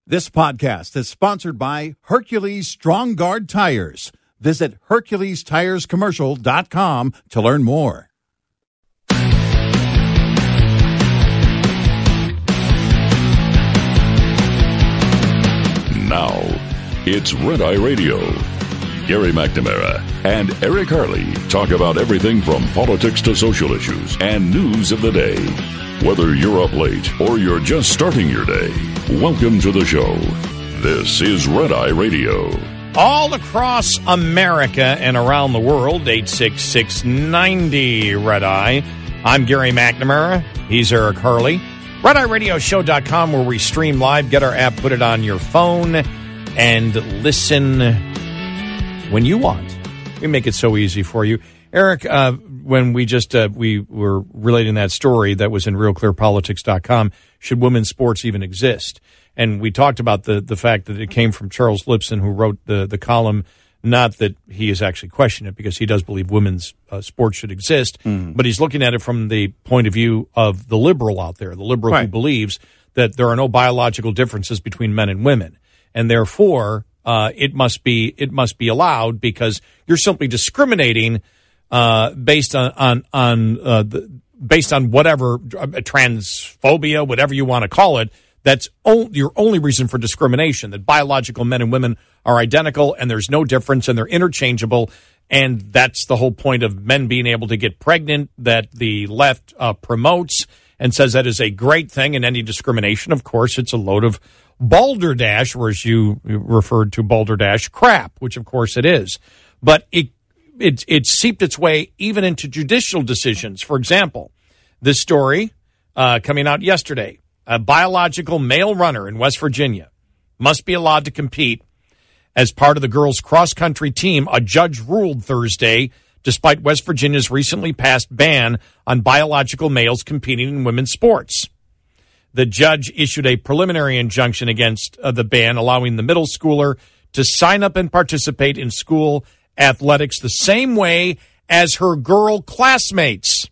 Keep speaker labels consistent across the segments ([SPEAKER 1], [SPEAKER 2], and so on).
[SPEAKER 1] This podcast is sponsored by Hercules Strong Guard Tires. Visit HerculesTiresCommercial.com to learn more.
[SPEAKER 2] Now, it's Red Eye Radio. Gary McNamara and Eric Harley talk about everything from politics to social issues and news of the day. Whether you're up late or you're just starting your day, welcome to the show. This is Red Eye Radio.
[SPEAKER 3] All across America and around the world, 866-90-RED-EYE. I'm Gary McNamara. He's Eric Harley. RedEyeRadioshow.com, where we stream live. Get our app, put it on your phone, and listen when you want. We make it so easy for you. Eric, when we were relating that story that was in RealClearPolitics.com, should women's sports even exist? And we talked about the fact that it came from Charles Lipson, who wrote the column. Not that he has actually questioned it, because he does believe women's sports should exist, but he's looking at it from the point of view of the liberal out there, the liberal who believes that there are no biological differences between men and women, and therefore it must be allowed, because you're simply discriminating based on whatever transphobia, whatever you want to call it. That's your only reason for discrimination, that biological men and women are identical and there's no difference and they're interchangeable. And that's the whole point of men being able to get pregnant, that the left promotes and says that is a great thing. And any discrimination, of course, it's a load of balderdash, or as you referred to, balderdash crap, which of course it is. But it seeped its way even into judicial decisions. For example, this story coming out yesterday. A biological male runner in West Virginia must be allowed to compete as part of the girls' cross-country team, a judge ruled Thursday, despite West Virginia's recently passed ban on biological males competing in women's sports. The judge issued a preliminary injunction against the ban, allowing the middle schooler to sign up and participate in school athletics the same way as her girl classmates.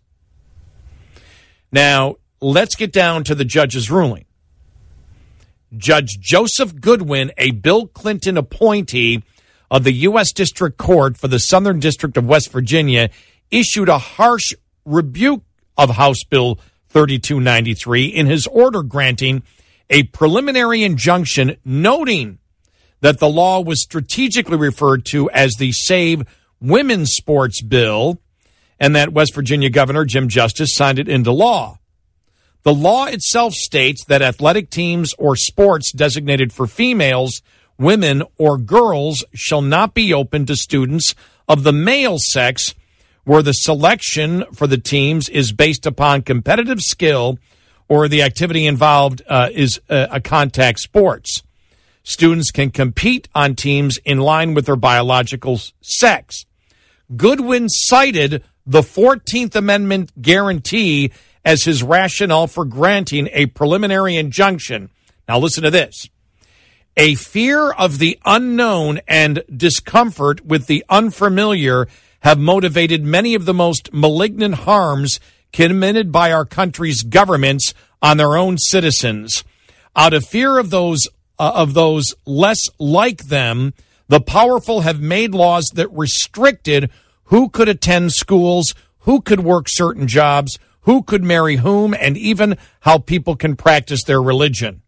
[SPEAKER 3] Now, let's get down to the judge's ruling. Judge Joseph Goodwin, a Bill Clinton appointee of the U.S. District Court for the Southern District of West Virginia, issued a harsh rebuke of House Bill 3293 in his order granting a preliminary injunction, noting that the law was strategically referred to as the Save Women's Sports Bill, and that West Virginia Governor Jim Justice signed it into law. The law itself states that athletic teams or sports designated for females, women, or girls shall not be open to students of the male sex, where the selection for the teams is based upon competitive skill or the activity involved is a contact sports. Students can compete on teams in line with their biological sex. Goodwin cited the 14th Amendment guarantee as his rationale for granting a preliminary injunction. Now listen to this. A fear of the unknown and discomfort with the unfamiliar have motivated many of the most malignant harms committed by our country's governments on their own citizens. Out of fear of those less like them, the powerful have made laws that restricted who could attend schools, who could work certain jobs, who could marry whom, and even how people can practice their religion.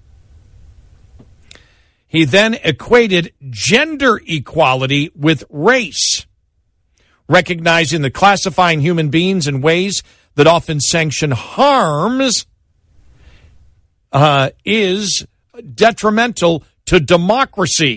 [SPEAKER 3] He then equated gender equality with race, recognizing that classifying human beings in ways that often sanction harms is detrimental to democracy.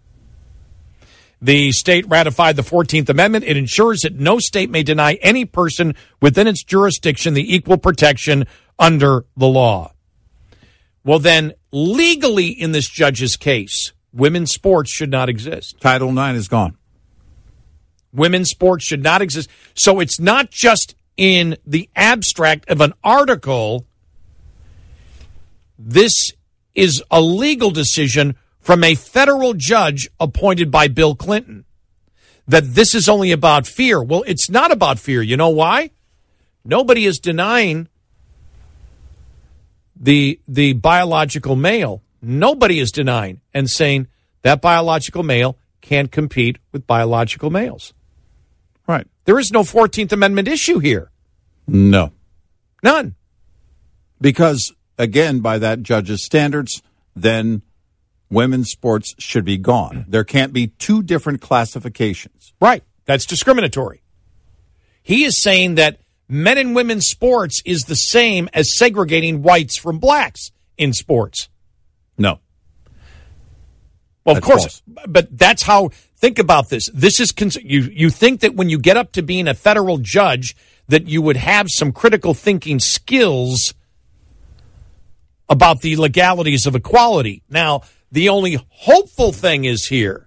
[SPEAKER 3] The state ratified the 14th Amendment. It ensures that no state may deny any person within its jurisdiction the equal protection under the law. Well, then, legally in this judge's case, women's sports should not exist.
[SPEAKER 1] Title IX is gone.
[SPEAKER 3] Women's sports should not exist. So it's not just in the abstract of an article. This is a legal decision from a federal judge appointed by Bill Clinton, that this is only about fear. Well, it's not about fear. You know why? Nobody is denying the biological male. Nobody is denying and saying that biological male can't compete with biological males.
[SPEAKER 1] Right.
[SPEAKER 3] There is no 14th Amendment issue here.
[SPEAKER 1] No.
[SPEAKER 3] None.
[SPEAKER 1] Because, again, by that judge's standards, then women's sports should be gone. There can't be two different classifications.
[SPEAKER 3] Right. That's discriminatory. He is saying that men and women's sports is the same as segregating whites from blacks in sports.
[SPEAKER 1] No.
[SPEAKER 3] Well, of
[SPEAKER 1] That's
[SPEAKER 3] course,
[SPEAKER 1] false.
[SPEAKER 3] but that's how, think about this. This is, you think that when you get up to being a federal judge, that you would have some critical thinking skills about the legalities of equality. Now, the only hopeful thing is here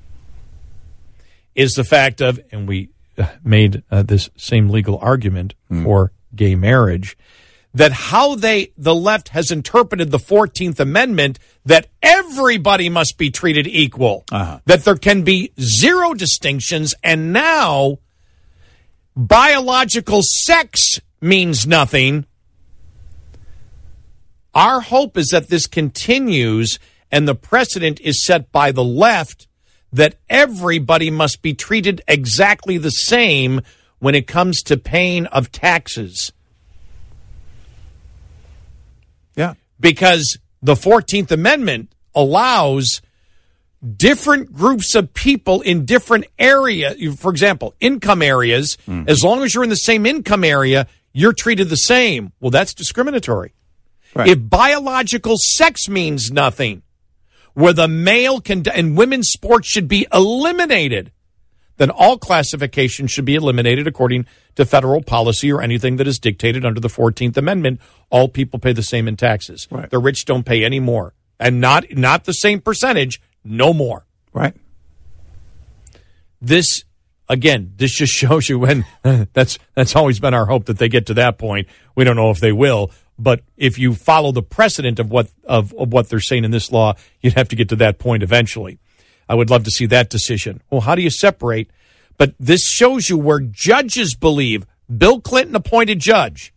[SPEAKER 3] is the fact of, and we made this same legal argument for gay marriage, that how the left has interpreted the 14th Amendment, that everybody must be treated equal, that there can be zero distinctions, and now biological sex means nothing. Our hope is that this continues and the precedent is set by the left that everybody must be treated exactly the same when it comes to paying of taxes.
[SPEAKER 1] Yeah.
[SPEAKER 3] Because the 14th Amendment allows different groups of people in different areas. For example, income areas, as long as you're in the same income area, you're treated the same. Well, that's discriminatory.
[SPEAKER 1] Right.
[SPEAKER 3] If biological sex means nothing, where the male can, and women's sports should be eliminated, then all classifications should be eliminated according to federal policy or anything that is dictated under the 14th Amendment. All people pay the same in taxes.
[SPEAKER 1] Right.
[SPEAKER 3] The rich don't pay any more. And not the same percentage, no more.
[SPEAKER 1] Right.
[SPEAKER 3] This, again, this just shows you when, that's always been our hope that they get to that point. We don't know if they will. But if you follow the precedent of what they're saying in this law, you'd have to get to that point eventually. I would love to see that decision. Well, how do you separate? But this shows you where judges believe. Bill Clinton, appointed judge,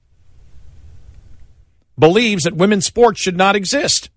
[SPEAKER 3] believes that women's sports should not exist.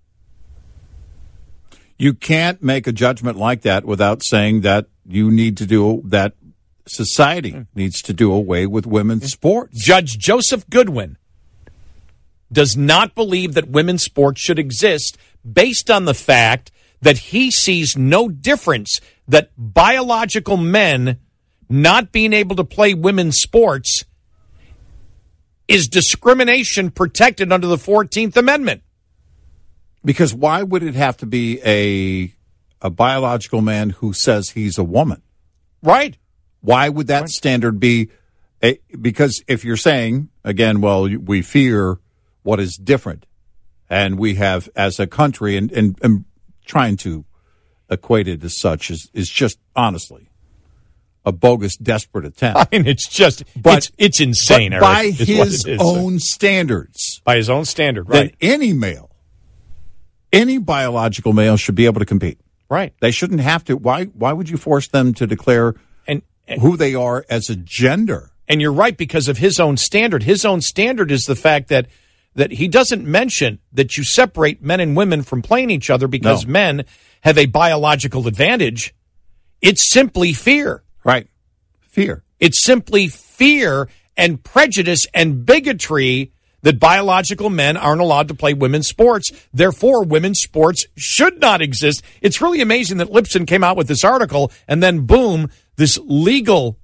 [SPEAKER 1] You can't make a judgment like that without saying that you need to do that. Society needs to do away with women's sports.
[SPEAKER 3] Judge Joseph Goodwin does not believe that women's sports should exist based on the fact that he sees no difference that biological men not being able to play women's sports is discrimination protected under the 14th Amendment.
[SPEAKER 1] Because why would it have to be a biological man who says he's a woman?
[SPEAKER 3] Right.
[SPEAKER 1] Why would that standard be? Because if you're saying, again, well, we fear what is different, and we have, as a country, and trying to equate it as such is just, honestly, a bogus, desperate attempt.
[SPEAKER 3] I mean, it's just, it's insane,
[SPEAKER 1] but by
[SPEAKER 3] Eric,
[SPEAKER 1] his own standards.
[SPEAKER 3] By his own standard, right.
[SPEAKER 1] That any male, any biological male should be able to compete.
[SPEAKER 3] Right.
[SPEAKER 1] They shouldn't have to. Why would you force them to declare who they are as a gender?
[SPEAKER 3] And you're right, because of his own standard. His own standard is the fact that he doesn't mention that you separate men and women from playing each other because men have a biological advantage. It's simply fear.
[SPEAKER 1] Right. Fear.
[SPEAKER 3] It's simply fear and prejudice and bigotry that biological men aren't allowed to play women's sports. Therefore, women's sports should not exist. It's really amazing that Lipson came out with this article and then, boom, this legal,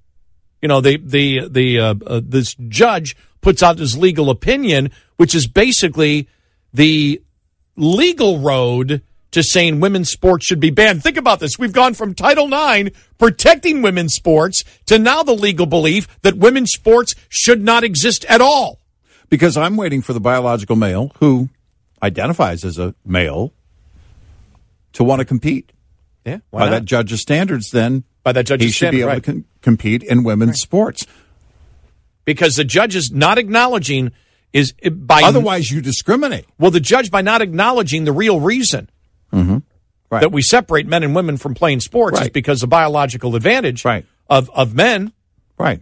[SPEAKER 3] this judge puts out his legal opinion, which is basically the legal road to saying women's sports should be banned. Think about this. We've gone from Title IX protecting women's sports to now the legal belief that women's sports should not exist at all.
[SPEAKER 1] Because I'm waiting for the biological male who identifies as a male to want to compete.
[SPEAKER 3] Yeah,
[SPEAKER 1] by that judge's standards, then
[SPEAKER 3] by that judge's
[SPEAKER 1] he should be able to compete in women's sports.
[SPEAKER 3] Because the judge is not acknowledging
[SPEAKER 1] otherwise you discriminate.
[SPEAKER 3] Well, the judge, by not acknowledging the real reason that we separate men and women from playing sports is because of biological advantage of men.
[SPEAKER 1] Right.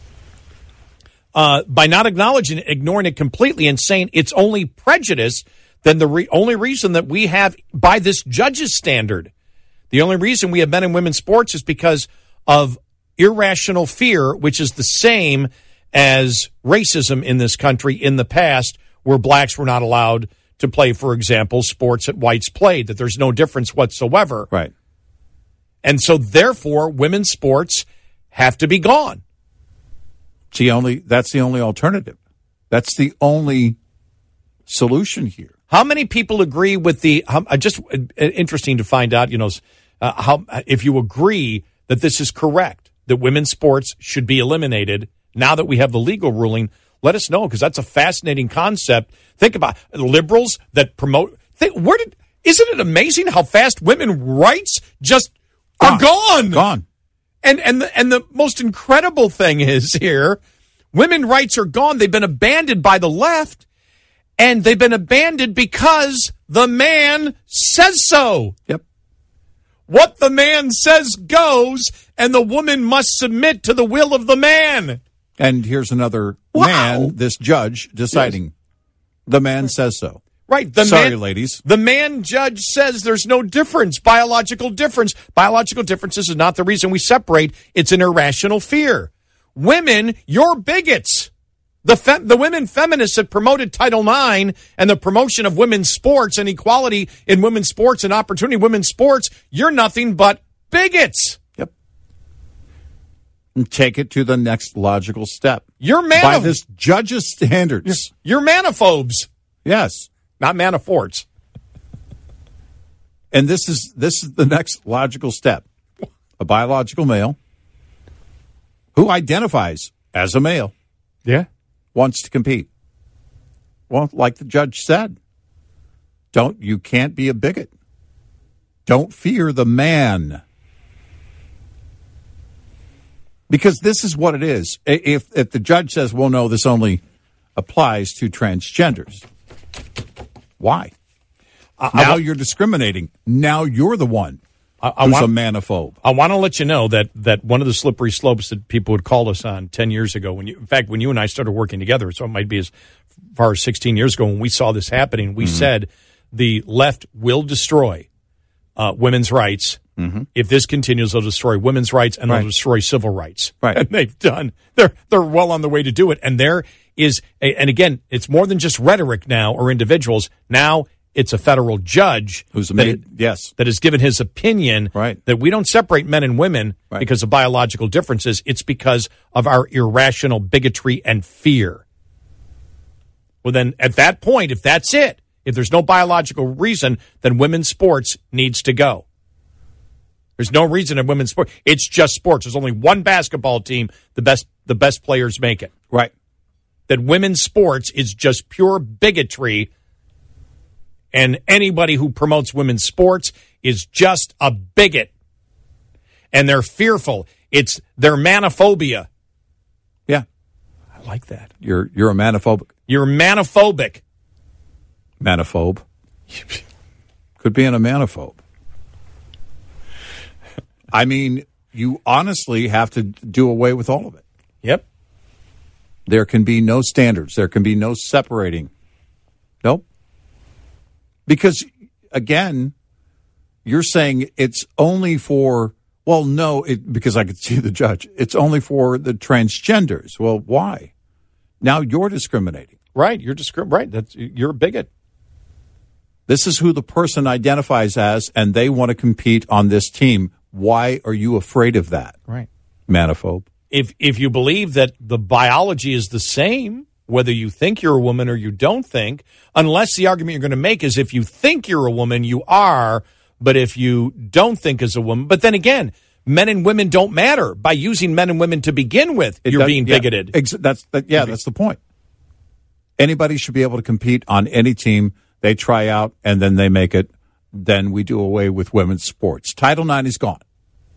[SPEAKER 3] By not acknowledging it, ignoring it completely, and saying it's only prejudice then the only reason that we have, by this judge's standard, the only reason we have men and women's sports is because of irrational fear, which is the same as racism in this country in the past, where blacks were not allowed to play, for example, sports that whites played, that there's no difference whatsoever.
[SPEAKER 1] Right.
[SPEAKER 3] And so, therefore, women's sports have to be gone.
[SPEAKER 1] That's the only alternative. That's the only solution here.
[SPEAKER 3] How many people agree with just interesting to find out, how if you agree that this is correct, that women's sports should be eliminated now that we have the legal ruling. Let us know, because that's a fascinating concept. Think about liberals that promote. Isn't it amazing how fast women's rights just are gone?
[SPEAKER 1] Gone.
[SPEAKER 3] And the most incredible thing is here, women's rights are gone. They've been abandoned by the left, and they've been abandoned because the man says so.
[SPEAKER 1] Yep.
[SPEAKER 3] What the man says goes, and the woman must submit to the will of the man.
[SPEAKER 1] And here's another man, this judge, deciding. Yes. The man says so.
[SPEAKER 3] Right.
[SPEAKER 1] Sorry, ladies.
[SPEAKER 3] The man judge says there's no difference, biological difference. Biological differences is not the reason we separate. It's an irrational fear. Women, you're bigots. The women feminists that promoted Title IX and the promotion of women's sports and equality in women's sports and opportunity in women's sports, you're nothing but bigots.
[SPEAKER 1] Yep. And take it to the next logical step.
[SPEAKER 3] You're
[SPEAKER 1] by this judge's standards.
[SPEAKER 3] You're manophobes.
[SPEAKER 1] Yes.
[SPEAKER 3] Not manaforts.
[SPEAKER 1] And this is the next logical step. A biological male who identifies as a male.
[SPEAKER 3] Yeah.
[SPEAKER 1] Wants to compete. Well, like the judge said, you can't be a bigot. Don't fear the man. Because this is what it is. If the judge says, well, no, this only applies to transgenders. Why? Now you're discriminating. Now you're the one who's a manophobe.
[SPEAKER 3] I want to let you know that one of the slippery slopes that people would call us on 10 years ago, when you and I started working together, so it might be as far as 16 years ago, when we saw this happening, we said the left will destroy women's rights. Mm-hmm. If this continues, they'll destroy women's rights and they'll destroy civil rights.
[SPEAKER 1] Right.
[SPEAKER 3] And they've done. They're well on the way to do it. And there is, and again, it's more than just rhetoric now or individuals. Now it's a federal judge that has given his opinion that we don't separate men and women because of biological differences. It's because of our irrational bigotry and fear. Well, then at that point, if that's it, if there's no biological reason, then women's sports needs to go. There's no reason in women's sports. It's just sports. There's only one basketball team. The best players make it.
[SPEAKER 1] Right.
[SPEAKER 3] That women's sports is just pure bigotry, and anybody who promotes women's sports is just a bigot. And they're fearful. It's their manophobia.
[SPEAKER 1] Yeah.
[SPEAKER 3] I like that.
[SPEAKER 1] You're a manophobic.
[SPEAKER 3] You're manophobic.
[SPEAKER 1] Manophobe. Could be in a manophobe. I mean, you honestly have to do away with all of it.
[SPEAKER 3] Yep.
[SPEAKER 1] There can be no standards. There can be no separating. Nope. Because, again, you're saying it's only for, well, no, because I could see the judge. It's only for the transgenders. Well, why? Now you're discriminating.
[SPEAKER 3] Right. You're a bigot.
[SPEAKER 1] This is who the person identifies as, and they want to compete on this team. Why are you afraid of that?
[SPEAKER 3] Right.
[SPEAKER 1] Manophobe.
[SPEAKER 3] If you believe that the biology is the same, whether you think you're a woman or you don't think, unless the argument you're going to make is if you think you're a woman, you are, but if you don't think as a woman. But then again, men and women don't matter. By using men and women to begin with, you're being bigoted.
[SPEAKER 1] That's the point. Anybody should be able to compete on any team. They try out, and then they make it. Then we do away with women's sports. Title IX is gone.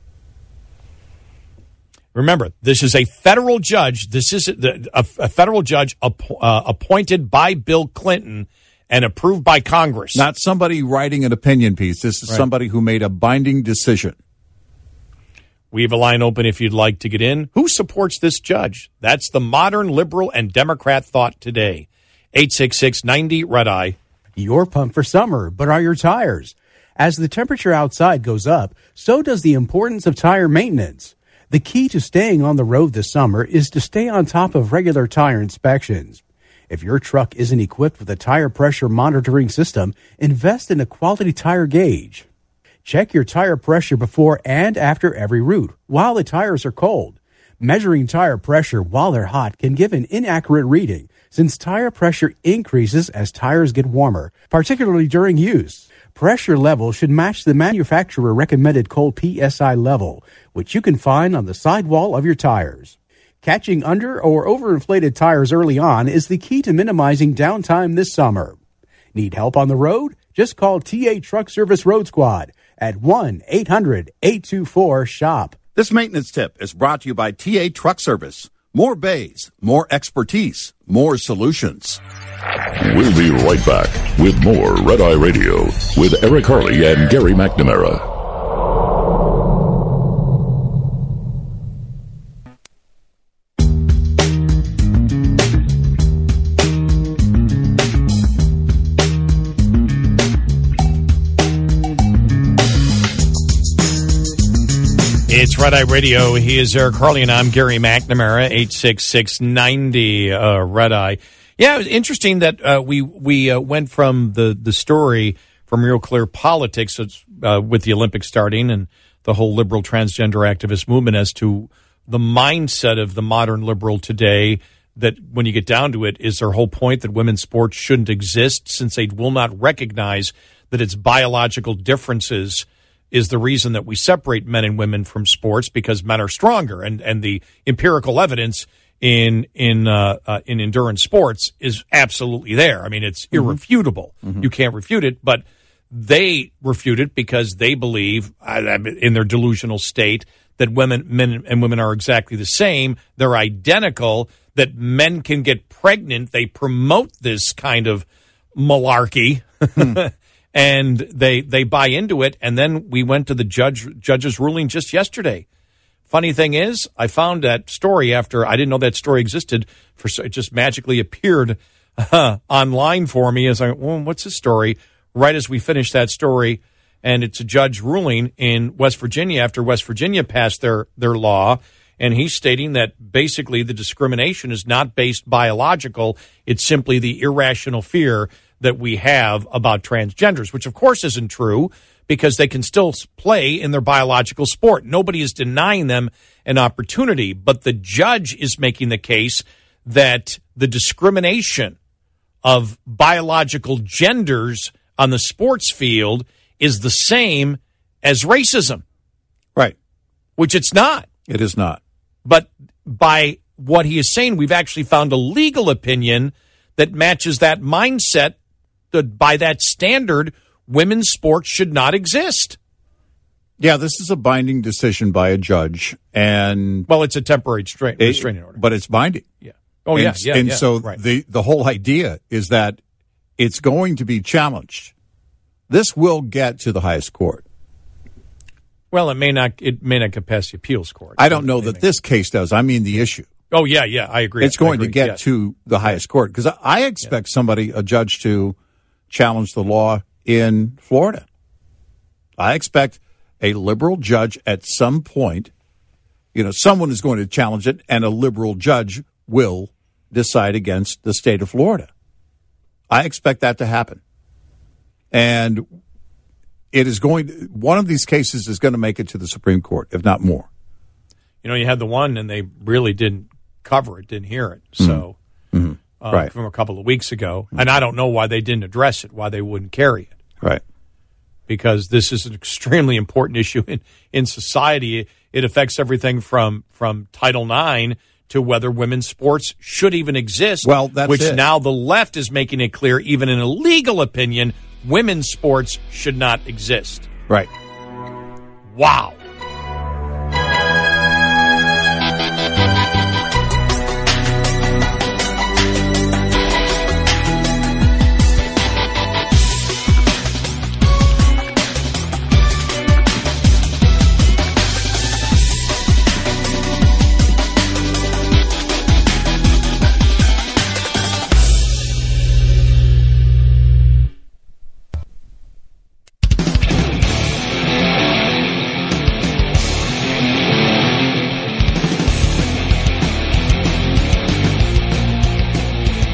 [SPEAKER 3] Remember, this is a federal judge. This is a federal judge appointed by Bill Clinton and approved by Congress.
[SPEAKER 1] Not somebody writing an opinion piece. This is somebody who made a binding decision.
[SPEAKER 3] We have a line open if you'd like to get in. Who supports this judge? That's the modern liberal and Democrat thought today. 866-90-RED-EYE.
[SPEAKER 4] You're pumped for summer, but are your tires? As the temperature outside goes up, so does the importance of tire maintenance. The key to staying on the road this summer is to stay on top of regular tire inspections. If your truck isn't equipped with a tire pressure monitoring system, invest in a quality tire gauge. Check your tire pressure before and after every route while the tires are cold. Measuring tire pressure while they're hot can give an inaccurate reading since tire pressure increases as tires get warmer, particularly during use. Pressure level should match the manufacturer recommended cold PSI level, which you can find on the sidewall of your tires. Catching under or overinflated tires early on is the key to minimizing downtime this summer. Need help on the road? Just call TA Truck Service Road Squad at 1-800-824-SHOP.
[SPEAKER 1] This maintenance tip is brought to you by TA Truck Service. More bays, more expertise, more solutions.
[SPEAKER 2] We'll be right back with more Red Eye Radio with Eric Harley and Gary McNamara.
[SPEAKER 3] It's Red Eye Radio. He is Eric Harley, and I'm Gary McNamara, 86690 Red Eye. Yeah, it was interesting that we went from the story from Real Clear Politics with the Olympics starting and the whole liberal transgender activist movement as to the mindset of the modern liberal today, that when you get down to it, is their whole point that women's sports shouldn't exist since they will not recognize that its biological differences is the reason that we separate men and women from sports, because men are stronger, and the empirical evidence in endurance sports is absolutely there. I mean, it's irrefutable. You can't refute it, but they refute it because they believe, in their delusional state, that men and women are exactly the same. They're identical, that men can get pregnant. They promote this kind of malarkey. And they buy into it, and then we went to the judge's ruling just yesterday. Funny thing is, I found that story after I didn't know that story existed. It just magically appeared online for me as what's this story? Right as we finished that story, and it's a judge ruling in West Virginia after West Virginia passed their law, and he's stating that basically the discrimination is not based biological. It's simply the irrational fear that we have about transgenders, which of course isn't true because they can still play in their biological sport. Nobody is denying them an opportunity, but the judge is making the case that the discrimination of biological genders on the sports field is the same as racism.
[SPEAKER 1] Right.
[SPEAKER 3] Which it's not.
[SPEAKER 1] It is not.
[SPEAKER 3] But by what he is saying, we've actually found a legal opinion that matches that mindset. By that standard, women's sports should not exist.
[SPEAKER 1] Yeah, this is a binding decision by a judge, and
[SPEAKER 3] well, it's a temporary restraining order,
[SPEAKER 1] but it's binding.
[SPEAKER 3] Yeah. Oh, yeah.
[SPEAKER 1] So
[SPEAKER 3] right.
[SPEAKER 1] the whole idea is that it's going to be challenged. This will get to the highest court.
[SPEAKER 3] Well, it may not get past the appeals court.
[SPEAKER 1] I don't know that this case does. I mean, the issue.
[SPEAKER 3] Oh, yeah, I agree.
[SPEAKER 1] It's going to get to the highest court because I expect a judge to challenge the law in Florida. I expect a liberal judge at some point, someone is going to challenge it, and a liberal judge will decide against the state of Florida. I expect that to happen. And it is one of these cases is going to make it to the Supreme Court, if not more.
[SPEAKER 3] You had the one, and they really didn't cover it, didn't hear it. So.
[SPEAKER 1] Right.
[SPEAKER 3] From a couple of weeks ago. And I don't know why they didn't address it, why they wouldn't carry it.
[SPEAKER 1] Right.
[SPEAKER 3] Because this is an extremely important issue in society. It affects everything from Title IX to whether women's sports should even exist.
[SPEAKER 1] Well, that's
[SPEAKER 3] which
[SPEAKER 1] it.
[SPEAKER 3] Now the left is making it clear, even in a legal opinion, women's sports should not exist.
[SPEAKER 1] Right.
[SPEAKER 3] Wow.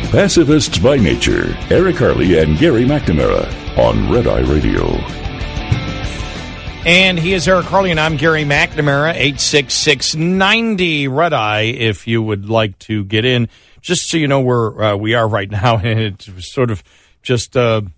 [SPEAKER 2] Pacifists by nature, Eric Harley and Gary McNamara on Red Eye Radio.
[SPEAKER 3] And he is Eric Harley, and I'm Gary McNamara, 866-90 Red Eye, if you would like to get in. Just so you know where we are right now, it's sort of just,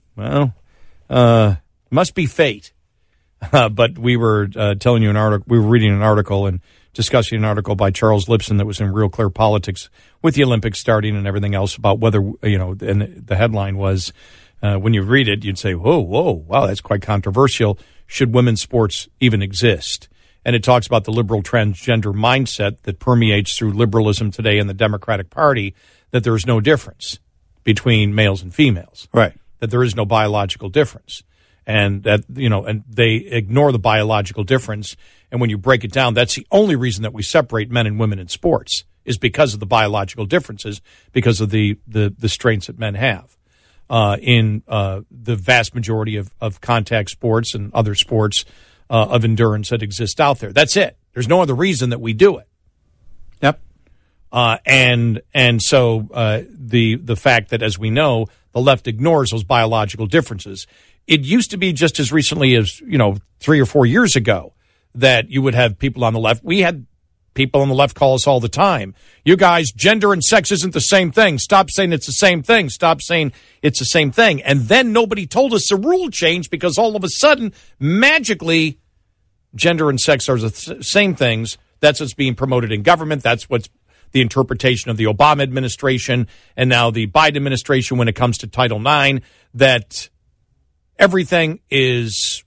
[SPEAKER 3] must be fate. But we were telling you an article, we were reading an article and discussing an article by Charles Lipson that was in Real Clear Politics with the Olympics starting and everything else about whether, and the headline was, when you read it, you'd say, whoa, wow, that's quite controversial. Should women's sports even exist? And it talks about the liberal transgender mindset that permeates through liberalism today in the Democratic Party, that there is no difference between males and females.
[SPEAKER 1] Right.
[SPEAKER 3] That there is no biological difference. And that, and they ignore the biological difference. And when you break it down, that's the only reason that we separate men and women in sports, is because of the biological differences, because of the strengths that men have. In the vast majority of contact sports and other sports of endurance that exist out there. That's it. There's no other reason that we do it.
[SPEAKER 1] Yep.
[SPEAKER 3] And so the fact that, as we know, the left ignores those biological differences. It used to be just as recently as, 3 or 4 years ago that you would have people on the left. We had people on the left call us all the time. You guys, gender and sex isn't the same thing. Stop saying it's the same thing. Stop saying it's the same thing. And then nobody told us the rule changed, because all of a sudden, magically, gender and sex are the same things. That's what's being promoted in government. That's what's the interpretation of the Obama administration and now the Biden administration when it comes to Title IX, that everything is,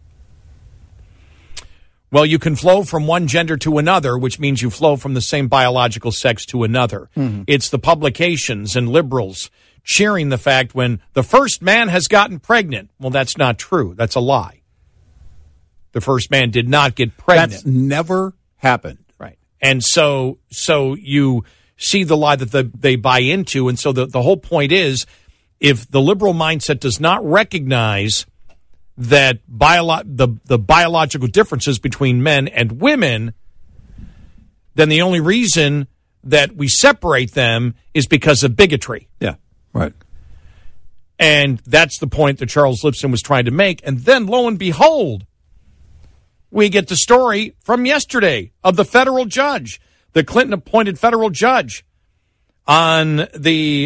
[SPEAKER 3] well, you can flow from one gender to another, which means you flow from the same biological sex to another. Mm-hmm. It's the publications and liberals cheering the fact when the first man has gotten pregnant. Well, that's not true. That's a lie. The first man did not get pregnant.
[SPEAKER 1] That's never happened.
[SPEAKER 3] Right. And so you see the lie that they buy into. And so the whole point is, if the liberal mindset does not recognize that the biological differences between men and women, then the only reason that we separate them is because of bigotry.
[SPEAKER 1] Yeah, right.
[SPEAKER 3] And that's the point that Charles Lipson was trying to make. And then, lo and behold, we get the story from yesterday of the federal judge, the Clinton-appointed federal judge on the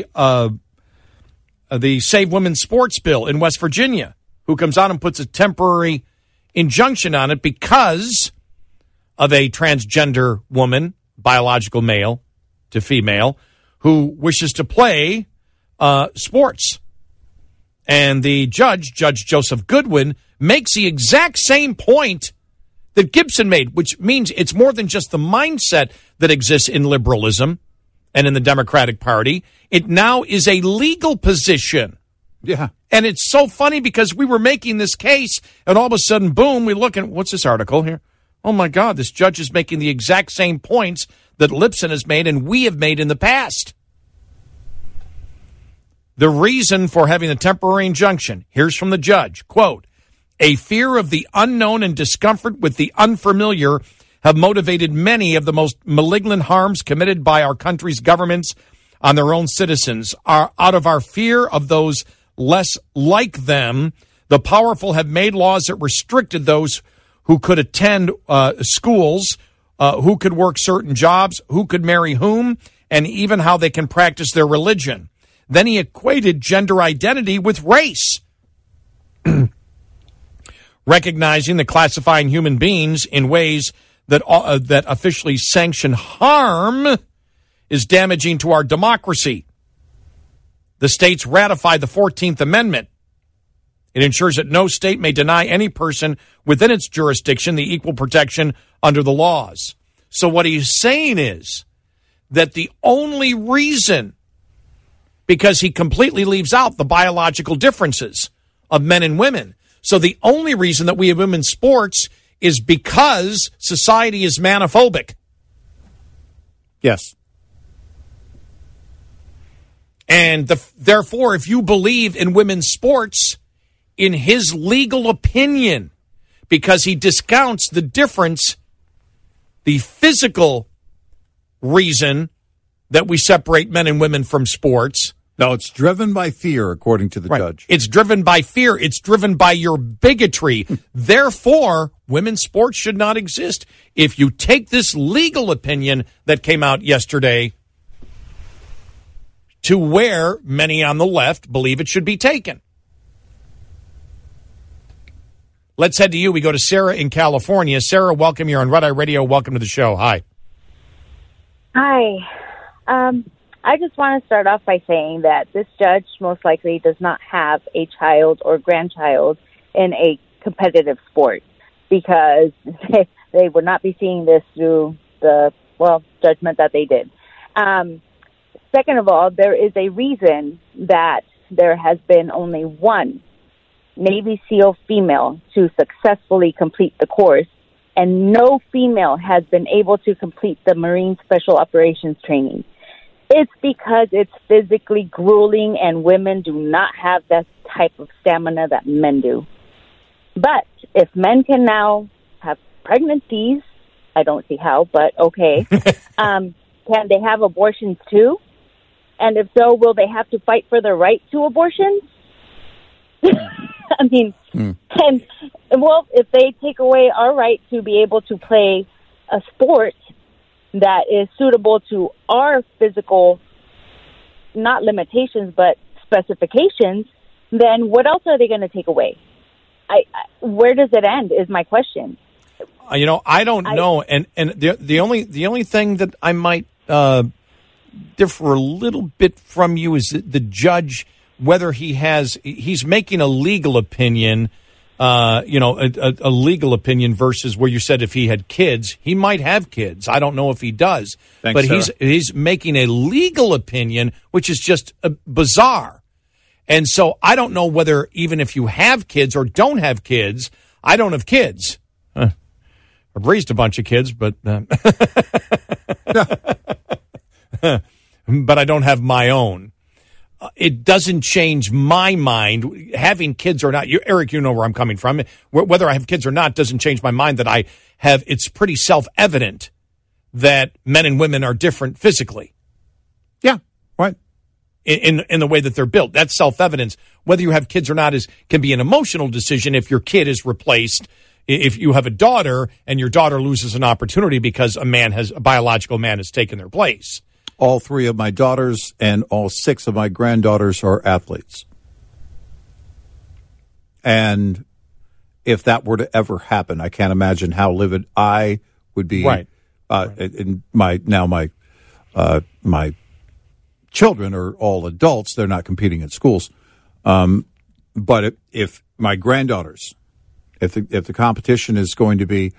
[SPEAKER 3] Save Women's Sports bill in West Virginia, who comes out and puts a temporary injunction on it because of a transgender woman, biological male to female, who wishes to play sports. And the judge, Judge Joseph Goodwin, makes the exact same point that Gibson made, which means it's more than just the mindset that exists in liberalism and in the Democratic Party. It now is a legal position.
[SPEAKER 1] Yeah.
[SPEAKER 3] And it's so funny because we were making this case, and all of a sudden, boom, we look at, what's this article here? Oh, my God, this judge is making the exact same points that Lipson has made and we have made in the past. The reason for having a temporary injunction, here's from the judge, quote, "A fear of the unknown and discomfort with the unfamiliar have motivated many of the most malignant harms committed by our country's governments on their own citizens. Out of our fear of those less like them, the powerful have made laws that restricted those who could attend schools, who could work certain jobs, who could marry whom, and even how they can practice their religion." Then he equated gender identity with race, recognizing that classifying human beings in ways that officially sanction harm is damaging to our democracy. The states ratified the 14th Amendment. It ensures that no state may deny any person within its jurisdiction the equal protection under the laws. So what he's saying is that the only reason, because he completely leaves out the biological differences of men and women, so the only reason that we have women's sports is because society is manophobic.
[SPEAKER 1] Yes.
[SPEAKER 3] And therefore, if you believe in women's sports, in his legal opinion, because he discounts the difference, the physical reason that we separate men and women from sports,
[SPEAKER 1] No, it's driven by fear, according to the judge.
[SPEAKER 3] It's driven by fear. It's driven by your bigotry. Therefore, women's sports should not exist. If you take this legal opinion that came out yesterday to where many on the left believe it should be taken. Let's head to you. We go to Sarah in California. Sarah, welcome. You're on Red Eye Radio. Welcome to the show. Hi.
[SPEAKER 5] Hi. I just want to start off by saying that this judge most likely does not have a child or grandchild in a competitive sport, because they would not be seeing this through the, judgment that they did. Second of all, there is a reason that there has been only one Navy SEAL female to successfully complete the course, and no female has been able to complete the Marine Special Operations training. It's because it's physically grueling, and women do not have that type of stamina that men do. But if men can now have pregnancies, I don't see how, but okay, can they have abortions too? And if so, will they have to fight for the right to abortions? I mean, if they take away our right to be able to play a sport that is suitable to our physical, not limitations, but specifications, then what else are they going to take away? Where does it end is my question.
[SPEAKER 3] I don't know. And the only thing that I might differ a little bit from you is the judge, whether he's making a legal opinion, a legal opinion versus where you said if he had kids, he might have kids. I don't know if he does.
[SPEAKER 1] Thanks,
[SPEAKER 3] but
[SPEAKER 1] Sarah.
[SPEAKER 3] he's making a legal opinion, which is just bizarre. And so I don't know whether even if you have kids or don't have kids, I don't have kids. I've raised a bunch of kids, but but I don't have my own. It doesn't change my mind. Having kids or not, Eric, you know where I'm coming from. Whether I have kids or not doesn't change my mind that I have. It's pretty self-evident that men and women are different physically.
[SPEAKER 1] Yeah, right.
[SPEAKER 3] In the way that they're built. That's self-evidence. Whether you have kids or not can be an emotional decision if your kid is replaced. If you have a daughter and your daughter loses an opportunity because a biological man has taken their place.
[SPEAKER 1] All 3 of my daughters and all 6 of my granddaughters are athletes. And if that were to ever happen, I can't imagine how livid I would be.
[SPEAKER 3] Right.
[SPEAKER 1] In my children are all adults. They're not competing in schools. But if my granddaughters, if the competition is going to be,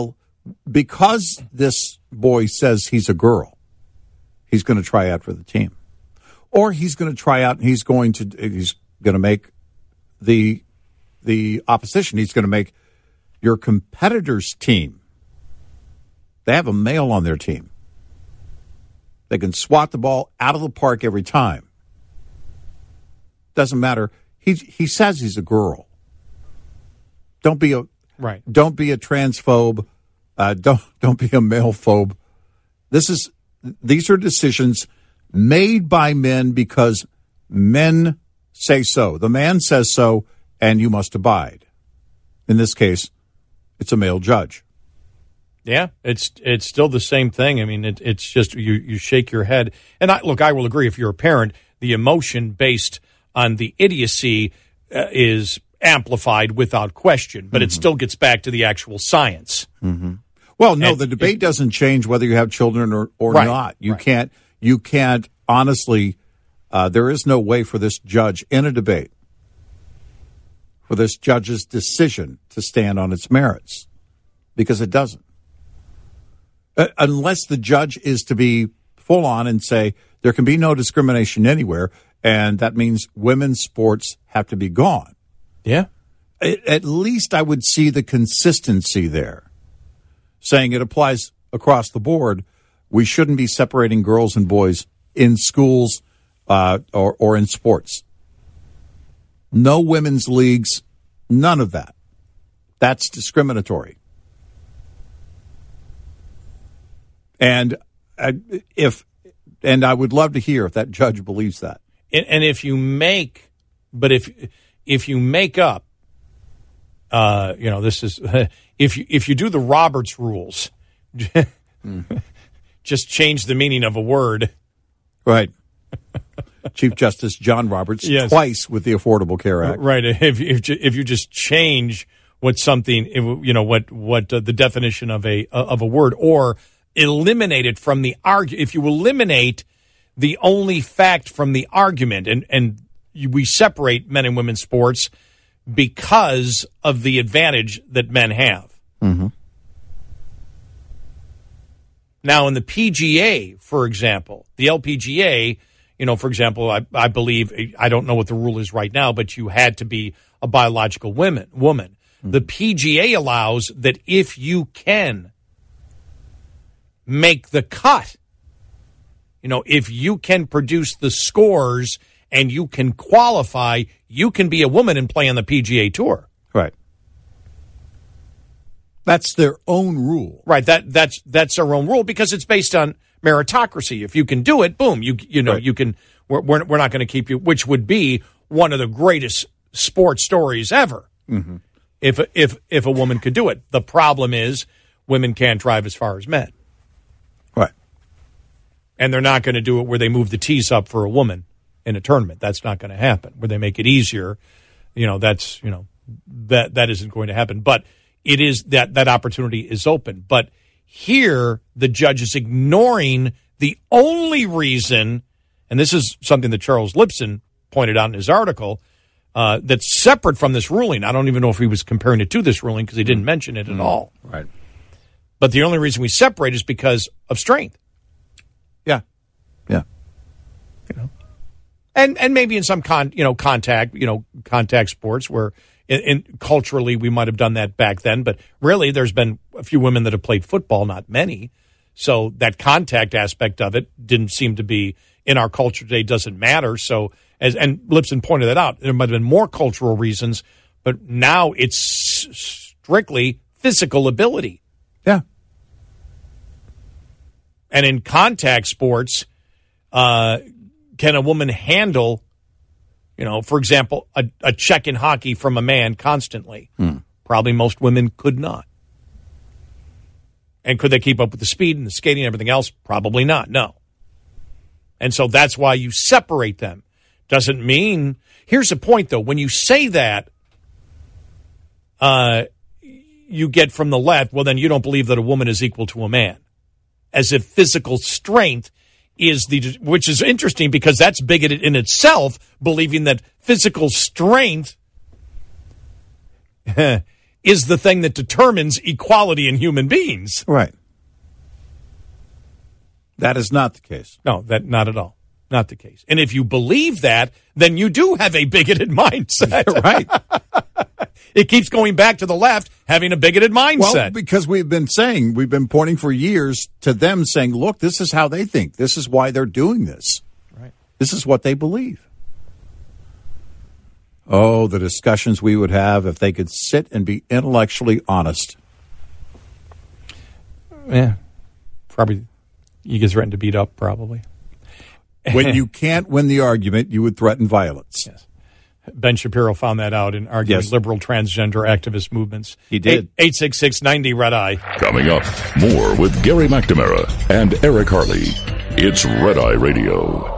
[SPEAKER 1] because this boy says he's a girl, he's going to try out for the team, or he's going to try out and he's going to make the opposition. He's going to make your competitor's team. They have a male on their team. They can swat the ball out of the park every time. Doesn't matter. He says he's a girl. Don't be a transphobe. Don't be a malephobe. These are decisions made by men because men say so. The man says so, and you must abide. In this case, it's a male judge.
[SPEAKER 3] Yeah, it's still the same thing. I mean, it's just you shake your head. And I will agree, if you're a parent, the emotion based on the idiocy is amplified without question, but it still gets back to the actual science.
[SPEAKER 1] Mm-hmm. Well, no, the debate doesn't change whether you have children or
[SPEAKER 3] right,
[SPEAKER 1] not. You can't honestly, there is no way for this judge in a debate, for this judge's decision to stand on its merits, because it doesn't. Unless the judge is to be full on and say there can be no discrimination anywhere, and that means women's sports have to be gone.
[SPEAKER 3] Yeah.
[SPEAKER 1] At least I would see the consistency there, saying it applies across the board. We shouldn't be separating girls and boys in schools or in sports. No women's leagues, none of that. That's discriminatory. And I would love to hear if that judge believes that.
[SPEAKER 3] And if you make, but if you make up, this is if you do the Roberts rules, just change the meaning of a word.
[SPEAKER 1] Right. Chief Justice John Roberts,
[SPEAKER 3] yes.
[SPEAKER 1] Twice with the Affordable Care Act.
[SPEAKER 3] Right. If you just change what something, what the definition of a word, or eliminate it from the argument. If you eliminate the only fact from the argument, and we separate men and women's sports because of the advantage that men have.
[SPEAKER 1] Mm-hmm.
[SPEAKER 3] Now, in the PGA, for example, the LPGA, for example, I believe, I don't know what the rule is right now, but you had to be a biological woman. Mm-hmm. The PGA allows that if you can make the cut, if you can produce the scores and you can qualify, you can be a woman and play on the PGA Tour.
[SPEAKER 1] Right. That's their own rule.
[SPEAKER 3] Right. That's their own rule because it's based on meritocracy. If you can do it, boom,
[SPEAKER 1] Right.
[SPEAKER 3] you can. We're not going to keep you, which would be one of the greatest sports stories ever.
[SPEAKER 1] Mm-hmm.
[SPEAKER 3] If a woman could do it. The problem is women can't drive as far as men.
[SPEAKER 1] Right.
[SPEAKER 3] And they're not going to do it where they move the tees up for a woman in a tournament. That's not going to happen. Where they make it easier, that isn't going to happen. But it is that opportunity is open. But here, the judge is ignoring the only reason, and this is something that Charles Lipson pointed out in his article, that's separate from this ruling. I don't even know if he was comparing it to this ruling because he didn't mention it at all.
[SPEAKER 1] Right.
[SPEAKER 3] But the only reason we separate is because of strength.
[SPEAKER 1] Yeah. Yeah.
[SPEAKER 3] And maybe in some contact sports where culturally we might have done that back then, but really there's been a few women that have played football, not many. So that contact aspect of it didn't seem to be in our culture today, doesn't matter. So and Lipson pointed that out, there might have been more cultural reasons, but now it's strictly physical ability.
[SPEAKER 1] Yeah.
[SPEAKER 3] And in contact sports, can a woman handle, for example, a check in hockey from a man constantly? Probably most women could not. And could they keep up with the speed and the skating and everything else? Probably not, no. And so that's why you separate them. Doesn't mean, here's the point though, when you say that, you get from the left, well then you don't believe that a woman is equal to a man. As if physical strength is which is interesting because that's bigoted in itself, believing that physical strength is the thing that determines equality in human beings.
[SPEAKER 1] Right. That is not the case.
[SPEAKER 3] No, not at all. Not the case. And if you believe that, then you do have a bigoted mindset.
[SPEAKER 1] Right.
[SPEAKER 3] It keeps going back to the left, having a bigoted mindset.
[SPEAKER 1] Well, because we've been pointing for years to them saying, look, this is how they think. This is why they're doing this.
[SPEAKER 3] Right.
[SPEAKER 1] This is what they believe. Oh, the discussions we would have if they could sit and be intellectually honest.
[SPEAKER 3] Yeah. Probably. You get threatened to beat up, probably.
[SPEAKER 1] When you can't win the argument, you would threaten violence.
[SPEAKER 3] Yes. Ben Shapiro found that out in arguing liberal transgender activist movements.
[SPEAKER 1] He did.
[SPEAKER 3] 866-90 Red Eye.
[SPEAKER 2] Coming up, more with Gary McNamara and Eric Harley. It's Red Eye Radio.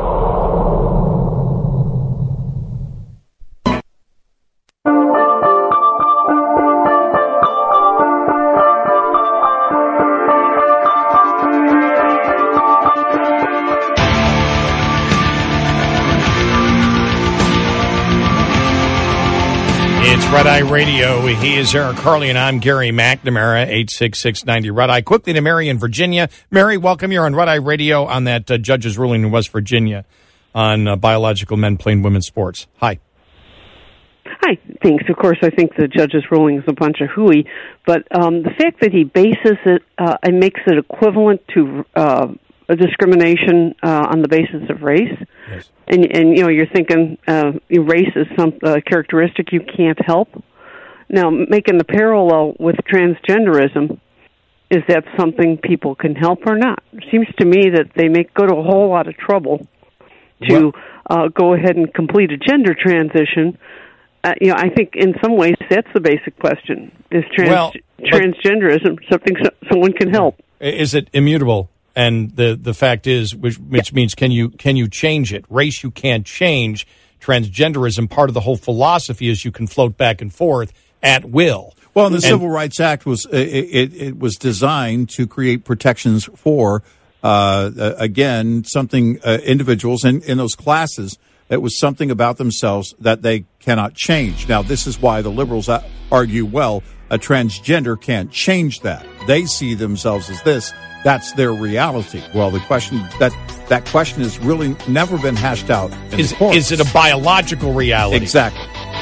[SPEAKER 3] It's Red Eye Radio. He is Eric Harley, and I'm Gary McNamara, 866-90 Red Eye. Quickly to Mary in Virginia. Mary, welcome. You're on Red Eye Radio on that judge's ruling in West Virginia on biological men playing women's sports. Hi.
[SPEAKER 6] Hi. Thanks. Of course, I think the judge's ruling is a bunch of hooey, but the fact that he bases it and makes it equivalent to a discrimination on the basis of race.
[SPEAKER 3] Yes.
[SPEAKER 6] And you're thinking race is some characteristic you can't help. Now, making the parallel with transgenderism, is that something people can help or not? It seems to me that they go to a whole lot of trouble to go ahead and complete a gender transition. I think in some ways that's the basic question: is transgenderism something someone can help?
[SPEAKER 3] Is it immutable? And the fact is, which means can you change it? Race you can't change. Transgenderism, part of the whole philosophy is you can float back and forth at will.
[SPEAKER 1] Well, and the Civil Rights Act was it was designed to create protections for again something individuals in those classes. It was something about themselves that they cannot change. Now, this is why the liberals argue, well, a transgender can't change that. They see themselves as this. That's their reality. Well, the question that question has really never been hashed out.
[SPEAKER 3] Is it a biological reality?
[SPEAKER 1] Exactly.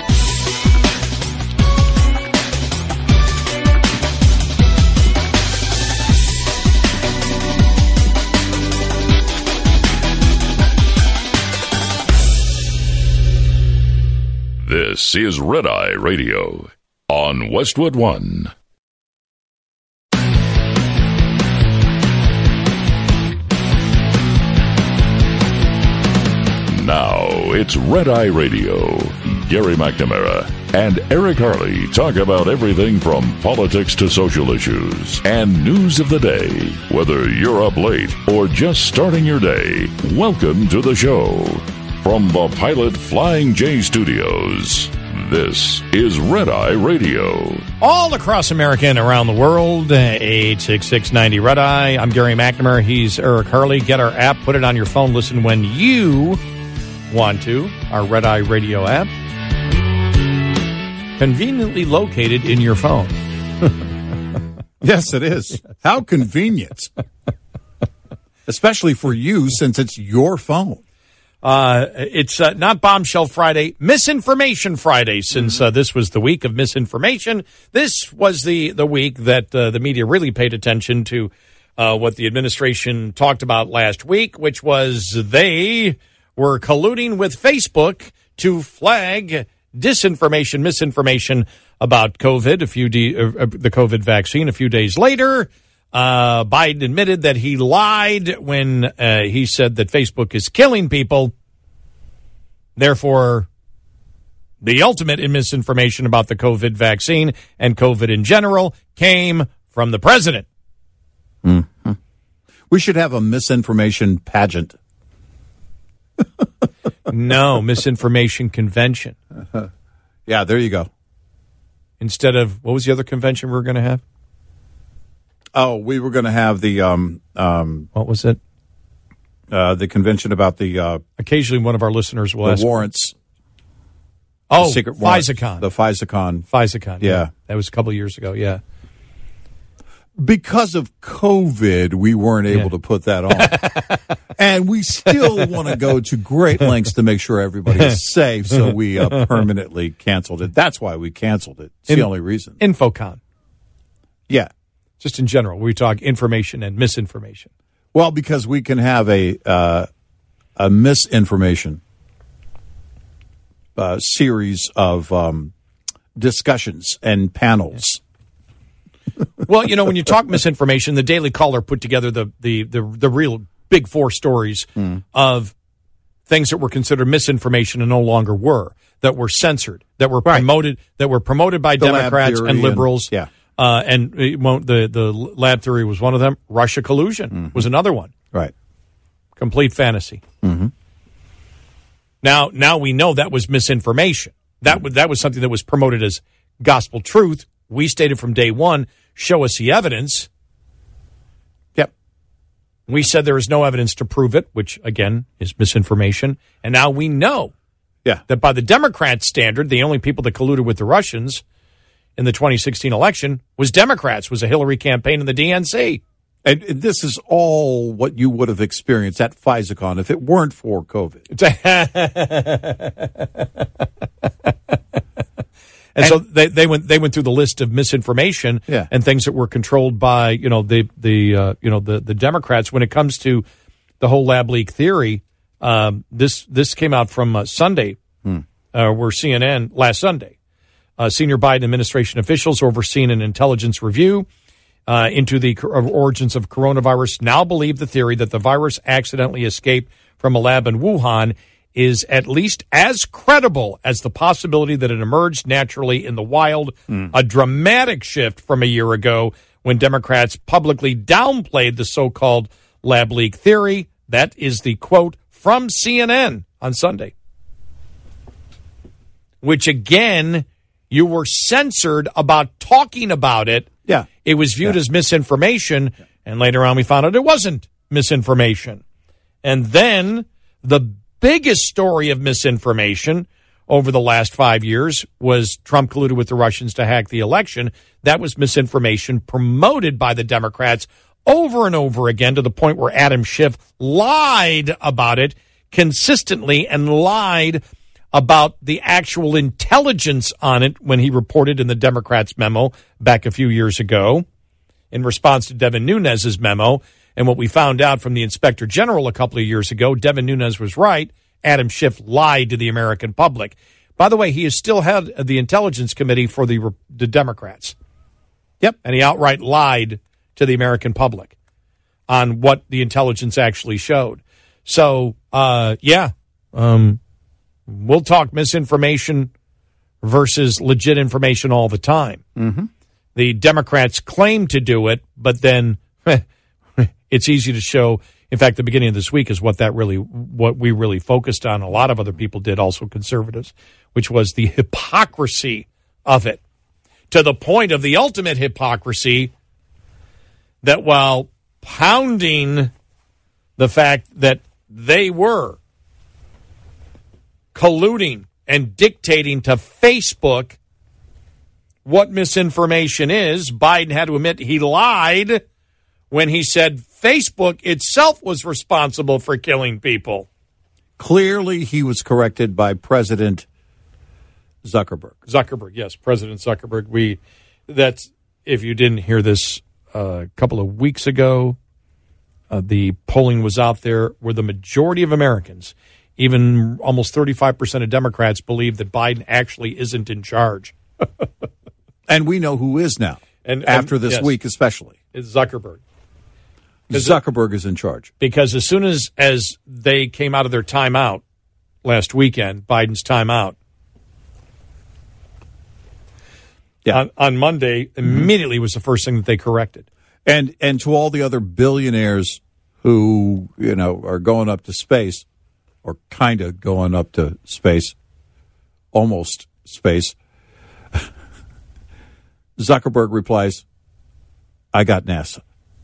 [SPEAKER 2] This is Red Eye Radio on Westwood One. Now it's Red Eye Radio. Gary McNamara and Eric Harley talk about everything from politics to social issues and news of the day. Whether you're up late or just starting your day, welcome to the show. From the Pilot Flying J Studios, this is Red Eye Radio.
[SPEAKER 3] All across America and around the world, 86690 Red Eye. I'm Gary McNamara. He's Eric Harley. Get our app, put it on your phone, listen when you want to. Our Red Eye Radio app. Conveniently located in your phone.
[SPEAKER 1] Yes, it is. How convenient. Especially for you, since it's your phone.
[SPEAKER 3] It's not Bombshell Friday, Misinformation Friday, since this was the week of misinformation. This was the week that the media really paid attention to what the administration talked about last week, which was they were colluding with Facebook to flag disinformation, misinformation about COVID, the COVID vaccine. A few days later, Biden admitted that he lied when he said that Facebook is killing people. Therefore, the ultimate in misinformation about the COVID vaccine and COVID in general came from the president.
[SPEAKER 1] Mm-hmm. We should have a misinformation pageant.
[SPEAKER 3] No, misinformation convention.
[SPEAKER 1] Yeah, there you go.
[SPEAKER 3] Instead of, what was the other convention we were going to have?
[SPEAKER 1] Oh, we were going to have the
[SPEAKER 3] what was it?
[SPEAKER 1] The convention about the
[SPEAKER 3] occasionally one of our listeners will ask
[SPEAKER 1] warrants.
[SPEAKER 3] Oh,
[SPEAKER 1] secret warrants,
[SPEAKER 3] FISACON.
[SPEAKER 1] the FISACON.
[SPEAKER 3] FISACON.
[SPEAKER 1] Yeah,
[SPEAKER 3] that was a couple of years ago. Yeah.
[SPEAKER 1] Because of COVID, we weren't able to put that on. And we still want to go to great lengths to make sure everybody is safe, so we permanently canceled it. That's why we canceled it. It's the only reason.
[SPEAKER 3] Infocon.
[SPEAKER 1] Yeah.
[SPEAKER 3] Just in general, we talk information and misinformation.
[SPEAKER 1] Well, because we can have a misinformation series of discussions and panels.
[SPEAKER 3] Well, when you talk misinformation, the Daily Caller put together the real big four stories of things that were considered misinformation and no longer were, that were censored, that were promoted, by Democrats and liberals. And the lab theory was one of them. Russia collusion was another one.
[SPEAKER 1] Right.
[SPEAKER 3] Complete fantasy.
[SPEAKER 1] Mm-hmm.
[SPEAKER 3] Now we know that was misinformation. That was something that was promoted as gospel truth. We stated from day one, show us the evidence.
[SPEAKER 1] Yep.
[SPEAKER 3] We said there is no evidence to prove it, which, again, is misinformation. And now we know that by the Democrat standard, the only people that colluded with the Russians in the 2016 election was Democrats, was a Hillary campaign in the DNC.
[SPEAKER 1] And this is all what you would have experienced at FISACON if it weren't for COVID.
[SPEAKER 3] And so they went through the list of misinformation and things that were controlled by the Democrats. When it comes to the whole lab leak theory, this came out from Sunday, where CNN last Sunday. Senior Biden administration officials overseeing an intelligence review into the origins of coronavirus now believe the theory that the virus accidentally escaped from a lab in Wuhan is at least as credible as the possibility that it emerged naturally in the wild, a dramatic shift from a year ago when Democrats publicly downplayed the so-called lab leak theory. That is the quote from CNN on Sunday, which again, you were censored about talking about it.
[SPEAKER 1] Yeah.
[SPEAKER 3] It was viewed as misinformation, and later on we found out it wasn't misinformation. And then the biggest story of misinformation over the last 5 years was Trump colluded with the Russians to hack the election. That was misinformation promoted by the Democrats over and over again to the point where Adam Schiff lied about it consistently and lied about the actual intelligence on it when he reported in the Democrats' memo back a few years ago in response to Devin Nunes' memo. And what we found out from the Inspector General a couple of years ago, Devin Nunes was right. Adam Schiff lied to the American public. By the way, he is still head of the Intelligence Committee for the Democrats.
[SPEAKER 1] Yep.
[SPEAKER 3] And he outright lied to the American public on what the intelligence actually showed. So, we'll talk misinformation versus legit information all the time.
[SPEAKER 1] Mm-hmm.
[SPEAKER 3] The Democrats claim to do it, but then it's easy to show. In fact, the beginning of this week is what we really focused on. A lot of other people did, also conservatives, which was the hypocrisy of it, to the point of the ultimate hypocrisy that while pounding the fact that they were colluding and dictating to Facebook what misinformation is, Biden had to admit he lied when he said Facebook itself was responsible for killing people.
[SPEAKER 1] Clearly, he was corrected by President Zuckerberg.
[SPEAKER 3] Zuckerberg, yes, President Zuckerberg. That's, if you didn't hear this a couple of weeks ago, the polling was out there where the majority of Americans, even almost 35% of Democrats, believe that Biden actually isn't in charge.
[SPEAKER 1] And we know who is now,
[SPEAKER 3] and
[SPEAKER 1] after this week especially.
[SPEAKER 3] It's Zuckerberg.
[SPEAKER 1] Zuckerberg is in charge.
[SPEAKER 3] Because as soon as they came out of their timeout last weekend, Biden's timeout, on Monday, immediately was the first thing that they corrected.
[SPEAKER 1] And to all the other billionaires who, are going up to space, or kind of going up to space, almost space, Zuckerberg replies, I got NASA.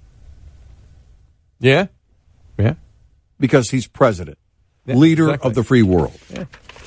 [SPEAKER 3] Yeah? Yeah.
[SPEAKER 1] Because he's president, leader of the free world.
[SPEAKER 3] Yeah.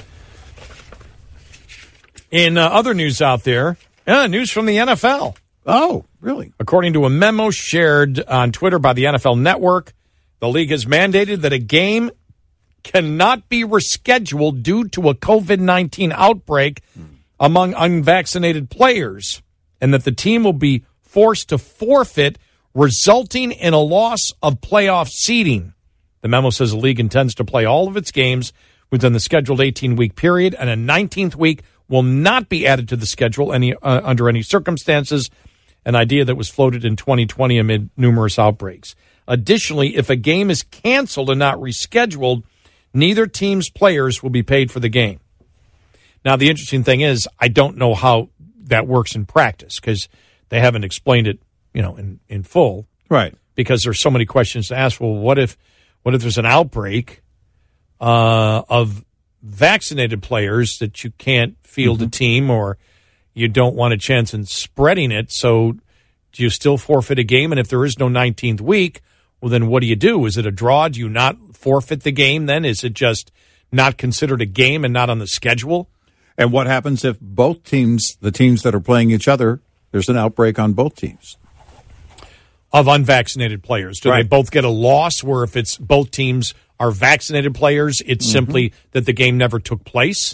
[SPEAKER 3] In other news out there, news from the NFL.
[SPEAKER 1] Oh, really?
[SPEAKER 3] According to a memo shared on Twitter by the NFL Network, the league has mandated that a game cannot be rescheduled due to a COVID-19 outbreak among unvaccinated players, and that the team will be forced to forfeit, resulting in a loss of playoff seeding. The memo says the league intends to play all of its games within the scheduled 18-week period, and a 19th week will not be added to the schedule under any circumstances, an idea that was floated in 2020 amid numerous outbreaks. Additionally, if a game is canceled and not rescheduled, neither team's players will be paid for the game. Now, the interesting thing is, I don't know how that works in practice because they haven't explained it, in full.
[SPEAKER 1] Right.
[SPEAKER 3] Because there's so many questions to ask. Well, what if there's an outbreak of vaccinated players that you can't field a team, or you don't want a chance in spreading it? So do you still forfeit a game? And if there is no 19th week, well, then what do you do? Is it a draw? Do you not forfeit the game then? Is it just not considered a game and not on the schedule?
[SPEAKER 1] And what happens if both teams, the teams that are playing each other, there's an outbreak on both teams?
[SPEAKER 3] Of unvaccinated players. Do they both get a loss where if it's both teams are vaccinated players, it's simply that the game never took place?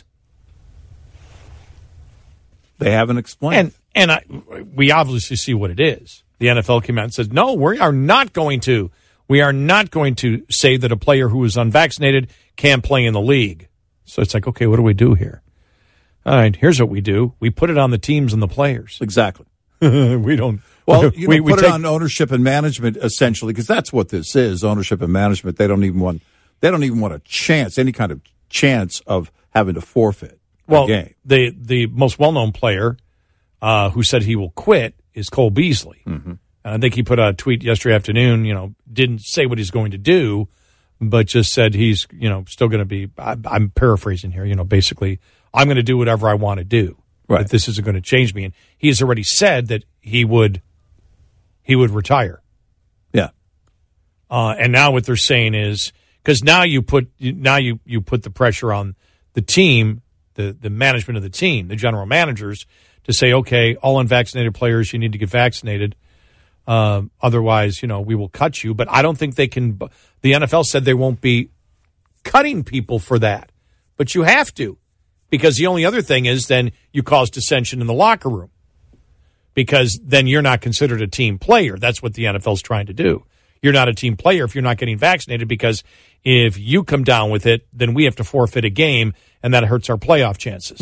[SPEAKER 1] They haven't explained.
[SPEAKER 3] And we obviously see what it is. The NFL came out and said, no, we are not going to say that a player who is unvaccinated can't play in the league. So it's like, okay, what do we do here? All right, here's what we do. We put it on the teams and the players.
[SPEAKER 1] Exactly.
[SPEAKER 3] We don't.
[SPEAKER 1] Well, we put it on ownership and management, essentially, because that's what this is, ownership and management. They don't even want They don't even want any kind of chance of having to forfeit
[SPEAKER 3] Well,
[SPEAKER 1] a game.
[SPEAKER 3] the most well-known player who said he will quit is Cole Beasley.
[SPEAKER 1] Mm-hmm.
[SPEAKER 3] And I think he put out a tweet yesterday afternoon, didn't say what he's going to do, but just said he's, still going to be, I'm paraphrasing here, basically, I'm going to do whatever I want to do.
[SPEAKER 1] Right.
[SPEAKER 3] But this isn't going to change me. And he has already said that he would retire.
[SPEAKER 1] Yeah.
[SPEAKER 3] And now what they're saying is, because now you put the pressure on the team, the management of the team, the general managers, to say, okay, all unvaccinated players, you need to get vaccinated. Otherwise, we will cut you. But I don't think they can. The NFL said they won't be cutting people for that. But you have to, because the only other thing is then you cause dissension in the locker room, because then you're not considered a team player. That's what the NFL's trying to do. You're not a team player if you're not getting vaccinated, because if you come down with it, then we have to forfeit a game, and that hurts our playoff chances.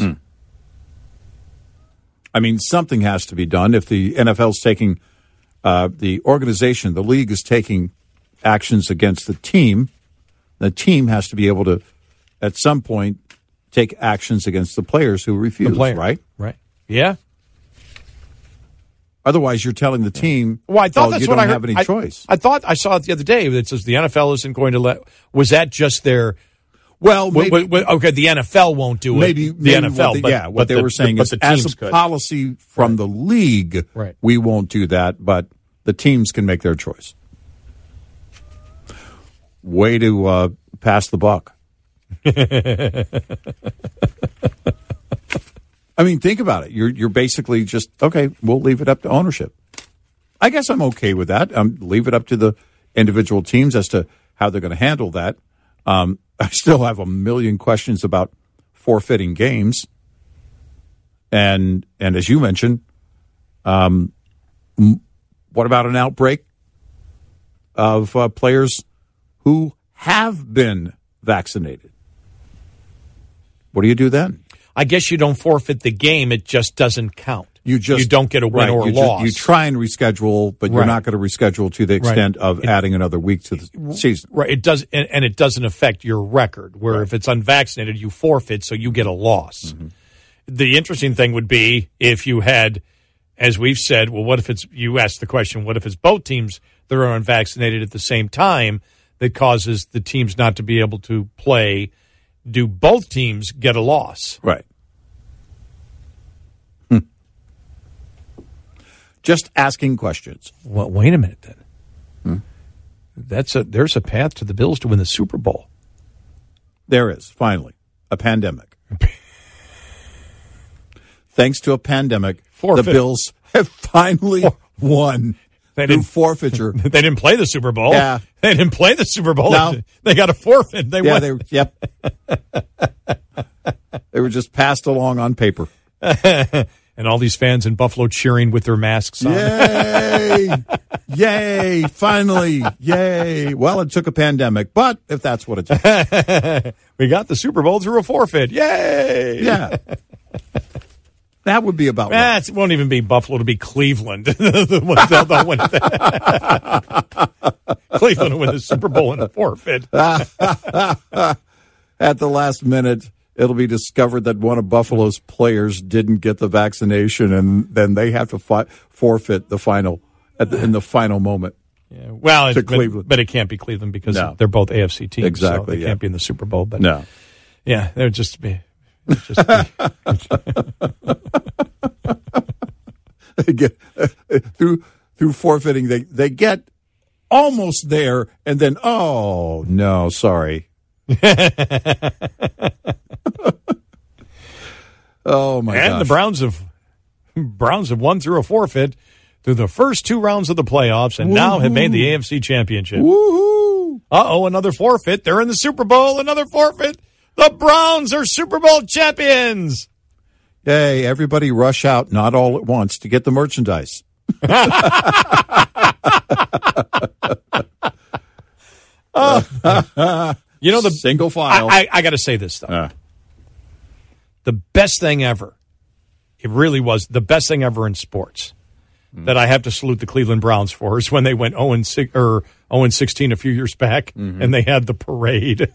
[SPEAKER 1] I mean, something has to be done. If the NFL's taking, the organization, the league is taking actions against the team has to be able to, at some point, take actions against the players who refuse, right?
[SPEAKER 3] Right. Yeah.
[SPEAKER 1] Otherwise, you're telling the team,
[SPEAKER 3] well, I thought that's
[SPEAKER 1] you
[SPEAKER 3] what
[SPEAKER 1] don't
[SPEAKER 3] I heard.
[SPEAKER 1] have any choice.
[SPEAKER 3] I thought I saw it the other day that says the NFL isn't going to let. Was that just their?
[SPEAKER 1] Well, maybe,
[SPEAKER 3] okay, the NFL won't do it.
[SPEAKER 1] Maybe
[SPEAKER 3] the NFL.
[SPEAKER 1] What they were saying is, as a policy from the league,
[SPEAKER 3] right,
[SPEAKER 1] we won't do that, but the teams can make their choice. Way to pass the buck. I mean, think about it. You're basically just, okay, we'll leave it up to ownership. I guess I'm okay with that. Leave it up to the individual teams as to how they're going to handle that. I still have a million questions about forfeiting games. And as you mentioned, what about an outbreak of players who have been vaccinated? What do you do then?
[SPEAKER 3] I guess you don't forfeit the game. It just doesn't count. You don't get a win or a loss.
[SPEAKER 1] You try and reschedule, but you're not going to reschedule to the extent of adding another week to the season.
[SPEAKER 3] Right. It does, and it doesn't affect your record. Where if it's unvaccinated, you forfeit, so you get a loss. Mm-hmm. The interesting thing would be if you had, as we've said, well, what if it's? You asked the question, what if it's both teams that are unvaccinated at the same time that causes the teams not to be able to play? Do both teams get a loss?
[SPEAKER 1] Right. Just asking questions.
[SPEAKER 3] Well, wait a minute then. There's a path to the Bills to win the Super Bowl.
[SPEAKER 1] There is, finally, a pandemic. Thanks to a pandemic, the Bills have finally won. Through forfeiture.
[SPEAKER 3] They didn't play the Super Bowl.
[SPEAKER 1] Yeah.
[SPEAKER 3] They didn't play the Super Bowl.
[SPEAKER 1] No.
[SPEAKER 3] They got a forfeit. They won.
[SPEAKER 1] Yep. They were just passed along on paper.
[SPEAKER 3] And all these fans in Buffalo cheering with their masks on.
[SPEAKER 1] Yay! Yay! Finally! Yay! Well, it took a pandemic, but if that's what it took.
[SPEAKER 3] We got the Super Bowl through a forfeit. Yay!
[SPEAKER 1] Yeah. That would be about right.
[SPEAKER 3] It won't even be Buffalo, to be Cleveland. Cleveland will win the Super Bowl in a forfeit.
[SPEAKER 1] At the last minute, it'll be discovered that one of Buffalo's players didn't get the vaccination, and then they have to forfeit the final in the final moment.
[SPEAKER 3] Yeah, well,
[SPEAKER 1] to Cleveland.
[SPEAKER 3] But it can't be Cleveland because they're both AFC teams.
[SPEAKER 1] Exactly.
[SPEAKER 3] So they can't be in the Super Bowl. But
[SPEAKER 1] no.
[SPEAKER 3] Yeah, they're just be.
[SPEAKER 1] They get through forfeiting. They get almost there, and then oh no, sorry. Oh my gosh.
[SPEAKER 3] And the Browns have won through a forfeit through the first two rounds of the playoffs, and now have made the AFC Championship.
[SPEAKER 1] Woohoo!
[SPEAKER 3] Another forfeit. They're in the Super Bowl. Another forfeit. The Browns are Super Bowl champions.
[SPEAKER 1] Yay, everybody rush out, not all at once, to get the merchandise.
[SPEAKER 3] The
[SPEAKER 1] single file.
[SPEAKER 3] I got to say this, though. The best thing ever, it really was the best thing ever in sports. that I have to salute the Cleveland Browns for is when they went 0-6 or 0-16 a few years back, and they had the parade.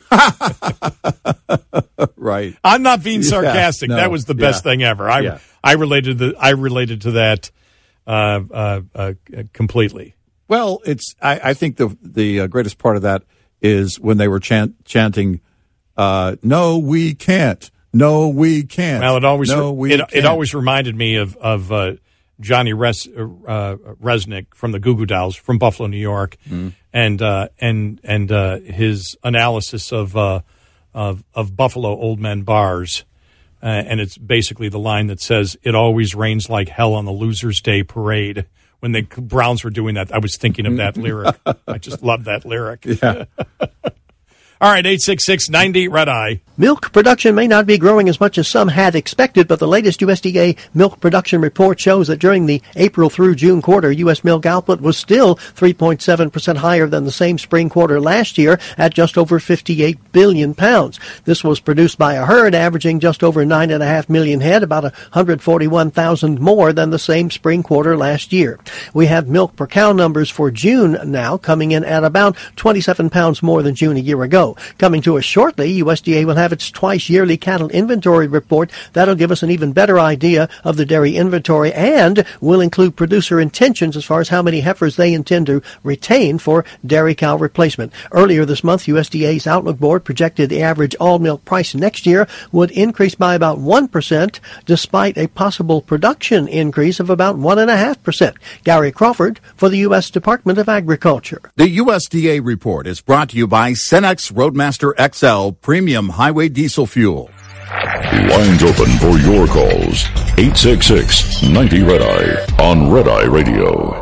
[SPEAKER 1] Right.
[SPEAKER 3] I'm not being sarcastic.
[SPEAKER 1] No.
[SPEAKER 3] That was the best thing ever. I related to that completely.
[SPEAKER 1] Well, I think the greatest part of that is when they were chanting, "No, we can't. No, we can't."
[SPEAKER 3] Well, it
[SPEAKER 1] can't.
[SPEAKER 3] always reminded me of Johnny Resnick from the Goo Goo Dolls from Buffalo, New York, and his analysis of Buffalo old men bars, and it's basically the line that says, "It always rains like hell on the Losers' Day parade." When the Browns were doing that, I was thinking of that lyric. I just love that lyric.
[SPEAKER 1] Yeah.
[SPEAKER 3] All right, 866-90 Red Eye.
[SPEAKER 7] Milk production may not be growing as much as some had expected, but the latest USDA milk production report shows that during the April through June quarter, U.S. milk output was still 3.7% higher than the same spring quarter last year at just over 58 billion pounds. This was produced by a herd averaging just over 9.5 million head, about 141,000 more than the same spring quarter last year. We have milk per cow numbers for June now coming in at about 27 pounds more than June a year ago. Coming to us shortly, USDA will have its twice-yearly cattle inventory report. That'll give us an even better idea of the dairy inventory and will include producer intentions as far as how many heifers they intend to retain for dairy cow replacement. Earlier this month, USDA's Outlook Board projected the average all-milk price next year would increase by about 1%, despite a possible production increase of about 1.5%. Gary Crawford for the U.S. Department of Agriculture.
[SPEAKER 1] The USDA report is brought to you by Cenex Roadmaster XL Premium Highway Diesel Fuel.
[SPEAKER 2] Lines open for your calls. 866-90 Red Eye on Red Eye Radio.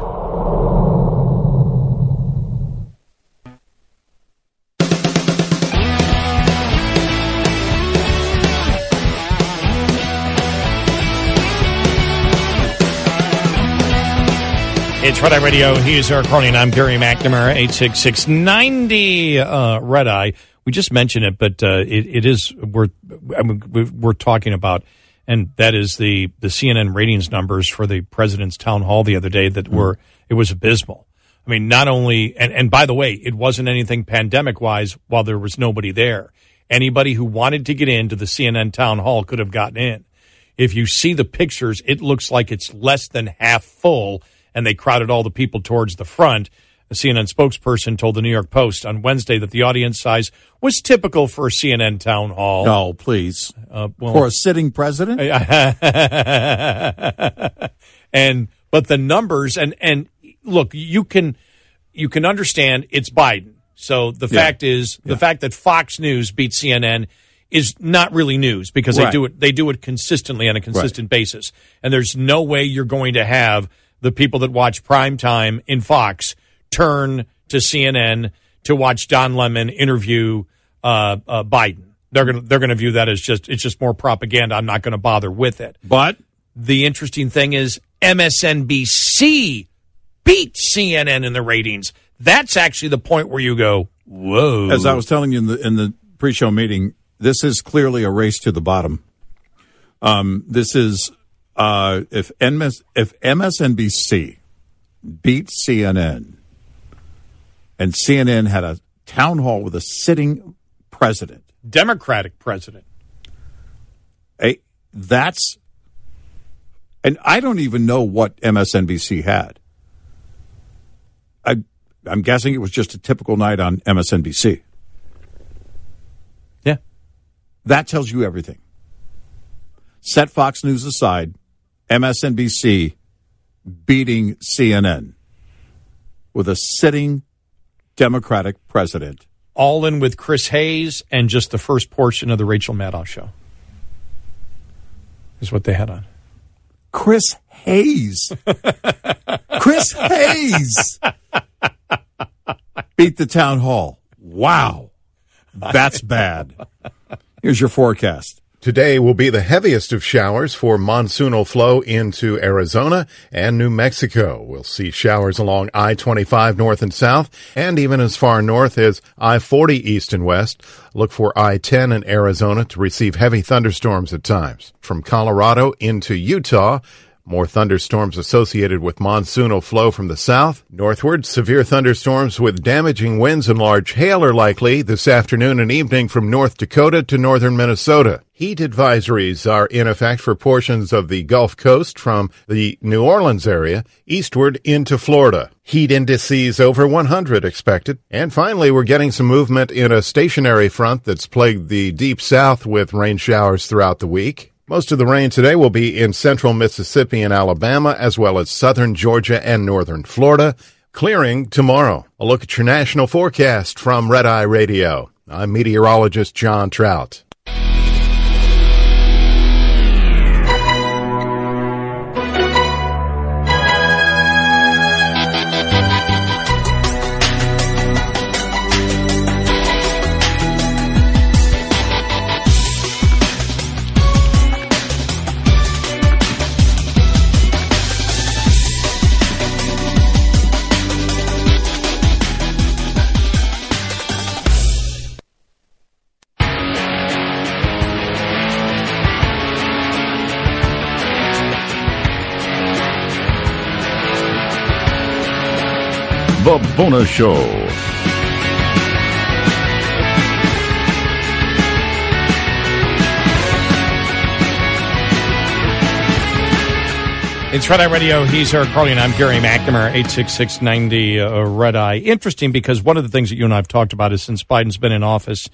[SPEAKER 3] It's Red Eye Radio. He's Eric Carney, and I'm Gary McNamara. 866-90 Red Eye. We just mentioned it, but it is we're talking about, and that is the CNN ratings numbers for the president's town hall the other day that it was abysmal. I mean, not only and by the way, it wasn't anything pandemic wise while there was nobody there. Anybody who wanted to get into the CNN town hall could have gotten in. If you see the pictures, it looks like it's less than half full. And they crowded all the people towards the front. A CNN spokesperson told the New York Post on Wednesday that the audience size was typical for a CNN town hall.
[SPEAKER 1] No, please. For a sitting president?
[SPEAKER 3] But the numbers, and look, you can understand it's Biden. So the fact is, the fact that Fox News beat CNN is not really news because they do it consistently on a consistent basis. And there's no way you're going to have the people that watch primetime in Fox turn to CNN to watch Don Lemon interview Biden. They're gonna view that as it's just more propaganda. I'm not going to bother with it.
[SPEAKER 1] But
[SPEAKER 3] the interesting thing is MSNBC beat CNN in the ratings. That's actually the point where you go, whoa.
[SPEAKER 1] As I was telling you in the pre-show meeting, this is clearly a race to the bottom. This is. If MSNBC beat CNN and CNN had a town hall with a sitting president,
[SPEAKER 3] Democratic president,
[SPEAKER 1] and I don't even know what MSNBC had. I'm guessing it was just a typical night on MSNBC.
[SPEAKER 3] Yeah.
[SPEAKER 1] That tells you everything. Set Fox News aside. MSNBC beating CNN with a sitting Democratic president.
[SPEAKER 3] All in with Chris Hayes and just the first portion of the Rachel Maddow show is what they had on.
[SPEAKER 1] Chris Hayes. Chris Hayes beat the town hall. Wow. That's bad. Here's your forecast.
[SPEAKER 8] Today will be the heaviest of showers for monsoonal flow into Arizona and New Mexico. We'll see showers along I-25 north and south, and even as far north as I-40 east and west. Look for I-10 in Arizona to receive heavy thunderstorms at times. From Colorado into Utah, More thunderstorms associated with monsoonal flow from the south. Northward, severe thunderstorms with damaging winds and large hail are likely this afternoon and evening from North Dakota to northern Minnesota. Heat advisories are in effect for portions of the Gulf Coast from the New Orleans area eastward into Florida. Heat indices over 100 expected. And finally, we're getting some movement in a stationary front that's plagued the deep south with rain showers throughout the week. Most of the rain today will be in central Mississippi and Alabama, as well as southern Georgia and northern Florida. Clearing tomorrow. A look at your national forecast from Red Eye Radio. I'm meteorologist John Trout.
[SPEAKER 2] The Bonus Show.
[SPEAKER 3] It's Red Eye Radio. He's Eric Carly, and I'm Gary McNamara, 86690 Red Eye. Interesting, because one of the things that you and I have talked about is since Biden's been in office,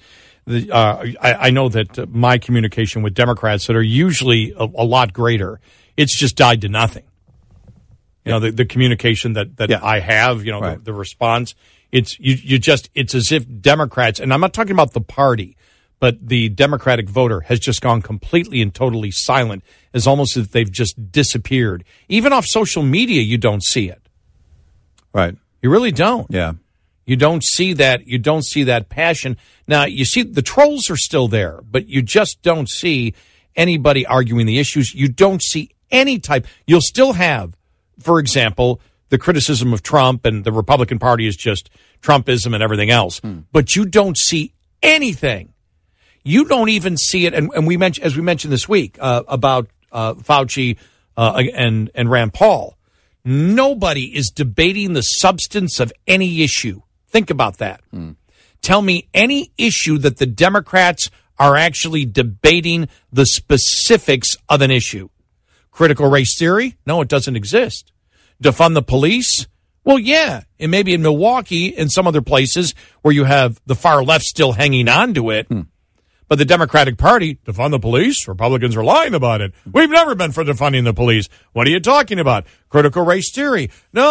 [SPEAKER 3] I know that my communication with Democrats that are usually a lot greater, it's just died to nothing. You know, the communication that I have, you know, right. the response, it's as if Democrats, and I'm not talking about the party, but the Democratic voter has just gone completely and totally silent. It's almost as if they've just disappeared. Even off social media, you don't see it.
[SPEAKER 1] Right.
[SPEAKER 3] You really don't.
[SPEAKER 1] Yeah.
[SPEAKER 3] You don't see that. You don't see that passion. Now, you see the trolls are still there, but you just don't see anybody arguing the issues. You don't see any type. You'll still have, for example, the criticism of Trump and the Republican Party is just Trumpism and everything else. But you don't see anything. You don't even see it. And we mentioned, as we mentioned this week, about Fauci and Rand Paul. Nobody is debating the substance of any issue. Think about that. Tell me any issue that the Democrats are actually debating the specifics of an issue. Critical race theory? No, it doesn't exist. Defund the police? Well, yeah, and maybe in Milwaukee and some other places where you have the far left still hanging on to it. But the Democratic Party, defund the police? Republicans are lying about it. We've never been for defunding the police. What are you talking about? Critical race theory?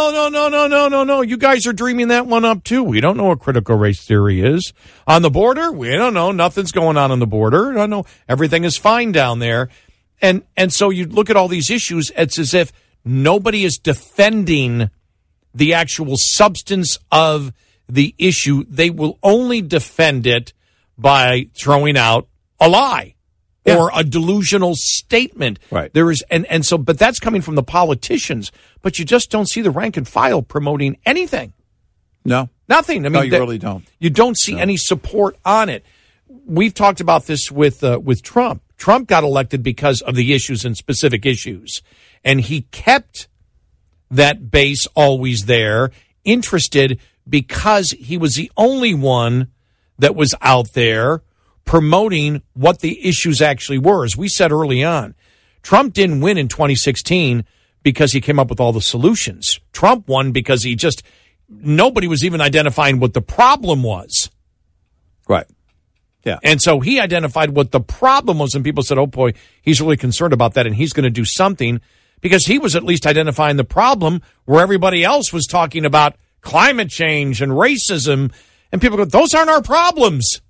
[SPEAKER 3] No. You guys are dreaming that one up, too. We don't know what critical race theory is. On the border? We don't know. Nothing's going on the border. I don't know. Everything is fine down there. And so you look at all these issues, it's as if nobody is defending the actual substance of the issue. They will only defend it by throwing out a lie or a delusional statement.
[SPEAKER 1] Right.
[SPEAKER 3] There is, and so, but that's coming from the politicians, but you just don't see the rank and file promoting anything.
[SPEAKER 1] No.
[SPEAKER 3] Nothing. I mean,
[SPEAKER 1] no, you really don't.
[SPEAKER 3] You don't see any support on it. We've talked about this with Trump. Trump got elected because of the issues and specific issues, and he kept that base always there, interested, because he was the only one that was out there promoting what the issues actually were. As we said early on, Trump didn't win in 2016 because he came up with all the solutions. Trump won because nobody was even identifying what the problem was.
[SPEAKER 1] Right. Yeah.
[SPEAKER 3] And so he identified what the problem was, and people said, oh, boy, he's really concerned about that, and he's going to do something, because he was at least identifying the problem where everybody else was talking about climate change and racism, and people go, those aren't our problems.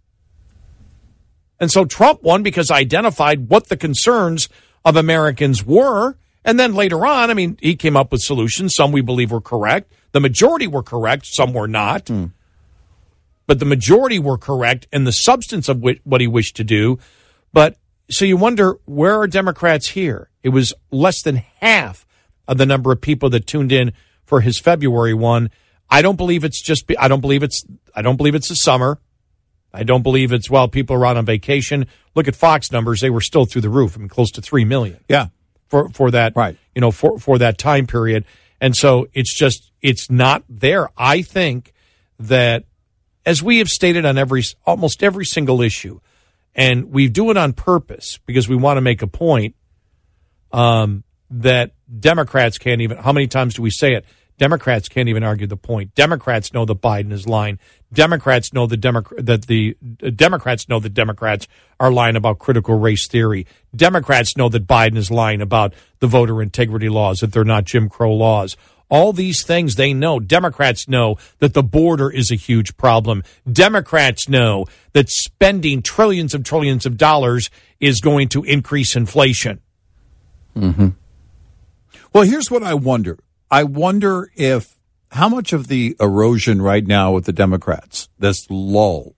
[SPEAKER 3] And so Trump won because I identified what the concerns of Americans were, and then later on, I mean, he came up with solutions. Some we believe were correct. The majority were correct. Some were not. But the majority were correct in the substance of what he wished to do. But so you wonder, where are Democrats here? It was less than half of the number of people that tuned in for his February one. I don't believe it's the summer. I don't believe it's, well, people are out on vacation. Look at Fox numbers. They were still through the roof. I mean, close to 3 million.
[SPEAKER 1] Yeah.
[SPEAKER 3] for that,
[SPEAKER 1] right.
[SPEAKER 3] For that time period. And so it's not there. I think that, as we have stated on almost every single issue, and we do it on purpose because we want to make a point, that Democrats can't even, how many times do we say it? Democrats can't even argue the point. Democrats know that Biden is lying. Democrats know that the Democrats know that Democrats are lying about critical race theory. Democrats know that Biden is lying about the voter integrity laws, that they're not Jim Crow laws. All these things they know. Democrats know that the border is a huge problem. Democrats know that spending trillions of dollars is going to increase inflation.
[SPEAKER 1] Mm-hmm. Well, here's what I wonder. I wonder if how much of the erosion right now with the Democrats, this lull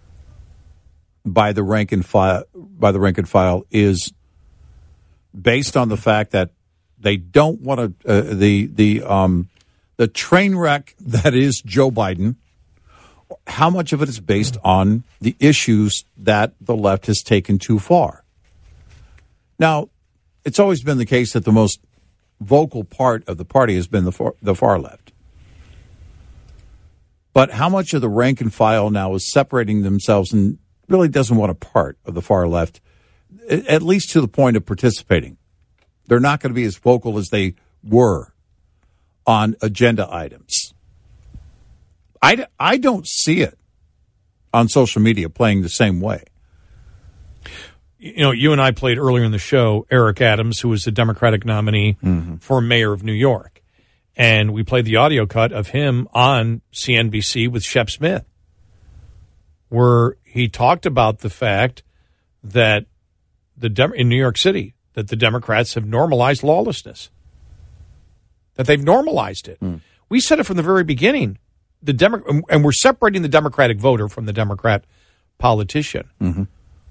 [SPEAKER 1] by the rank and file, is based on the fact that they don't want to the train wreck that is Joe Biden. How much of it is based on the issues that the left has taken too far? Now, it's always been the case that the most vocal part of the party has been the far left. But how much of the rank and file now is separating themselves and really doesn't want a part of the far left, at least to the point of participating? They're not going to be as vocal as they were on agenda items. I don't see it on social media playing the same way.
[SPEAKER 3] You and I played earlier in the show Eric Adams, who was the Democratic nominee for mayor of New York. And we played the audio cut of him on CNBC with Shep Smith, where he talked about the fact that in New York City, that the Democrats have normalized lawlessness, that they've normalized it. We said it from the very beginning. And we're separating the Democratic voter from the Democrat politician. Mm-hmm.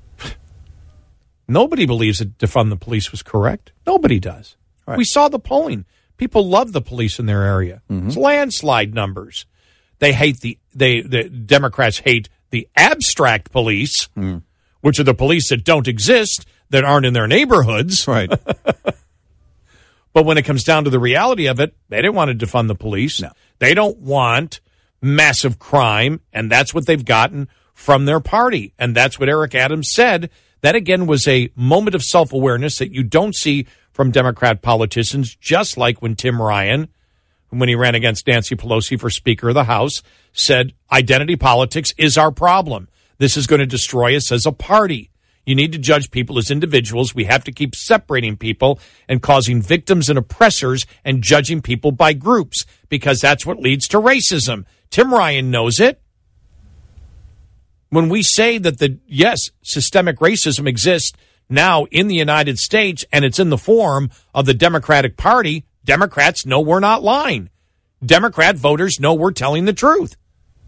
[SPEAKER 3] Nobody believes that defund the police was correct. Nobody does. Right. We saw the polling. People love the police in their area. Mm-hmm. It's landslide numbers. They hate the Democrats hate the abstract police, which are the police that don't exist, that aren't in their neighborhoods.
[SPEAKER 1] Right.
[SPEAKER 3] But when it comes down to the reality of it, they didn't want to defund the police.
[SPEAKER 1] No.
[SPEAKER 3] They don't want massive crime, and that's what they've gotten from their party. And that's what Eric Adams said. That, again, was a moment of self-awareness that you don't see from Democrat politicians, just like when Tim Ryan, when he ran against Nancy Pelosi for Speaker of the House, said identity politics is our problem. This is going to destroy us as a party. You need to judge people as individuals. We have to keep separating people and causing victims and oppressors and judging people by groups, because that's what leads to racism. Tim Ryan knows it. When we say that systemic racism exists now in the United States and it's in the form of the Democratic Party, Democrats know we're not lying. Democrat voters know we're telling the truth.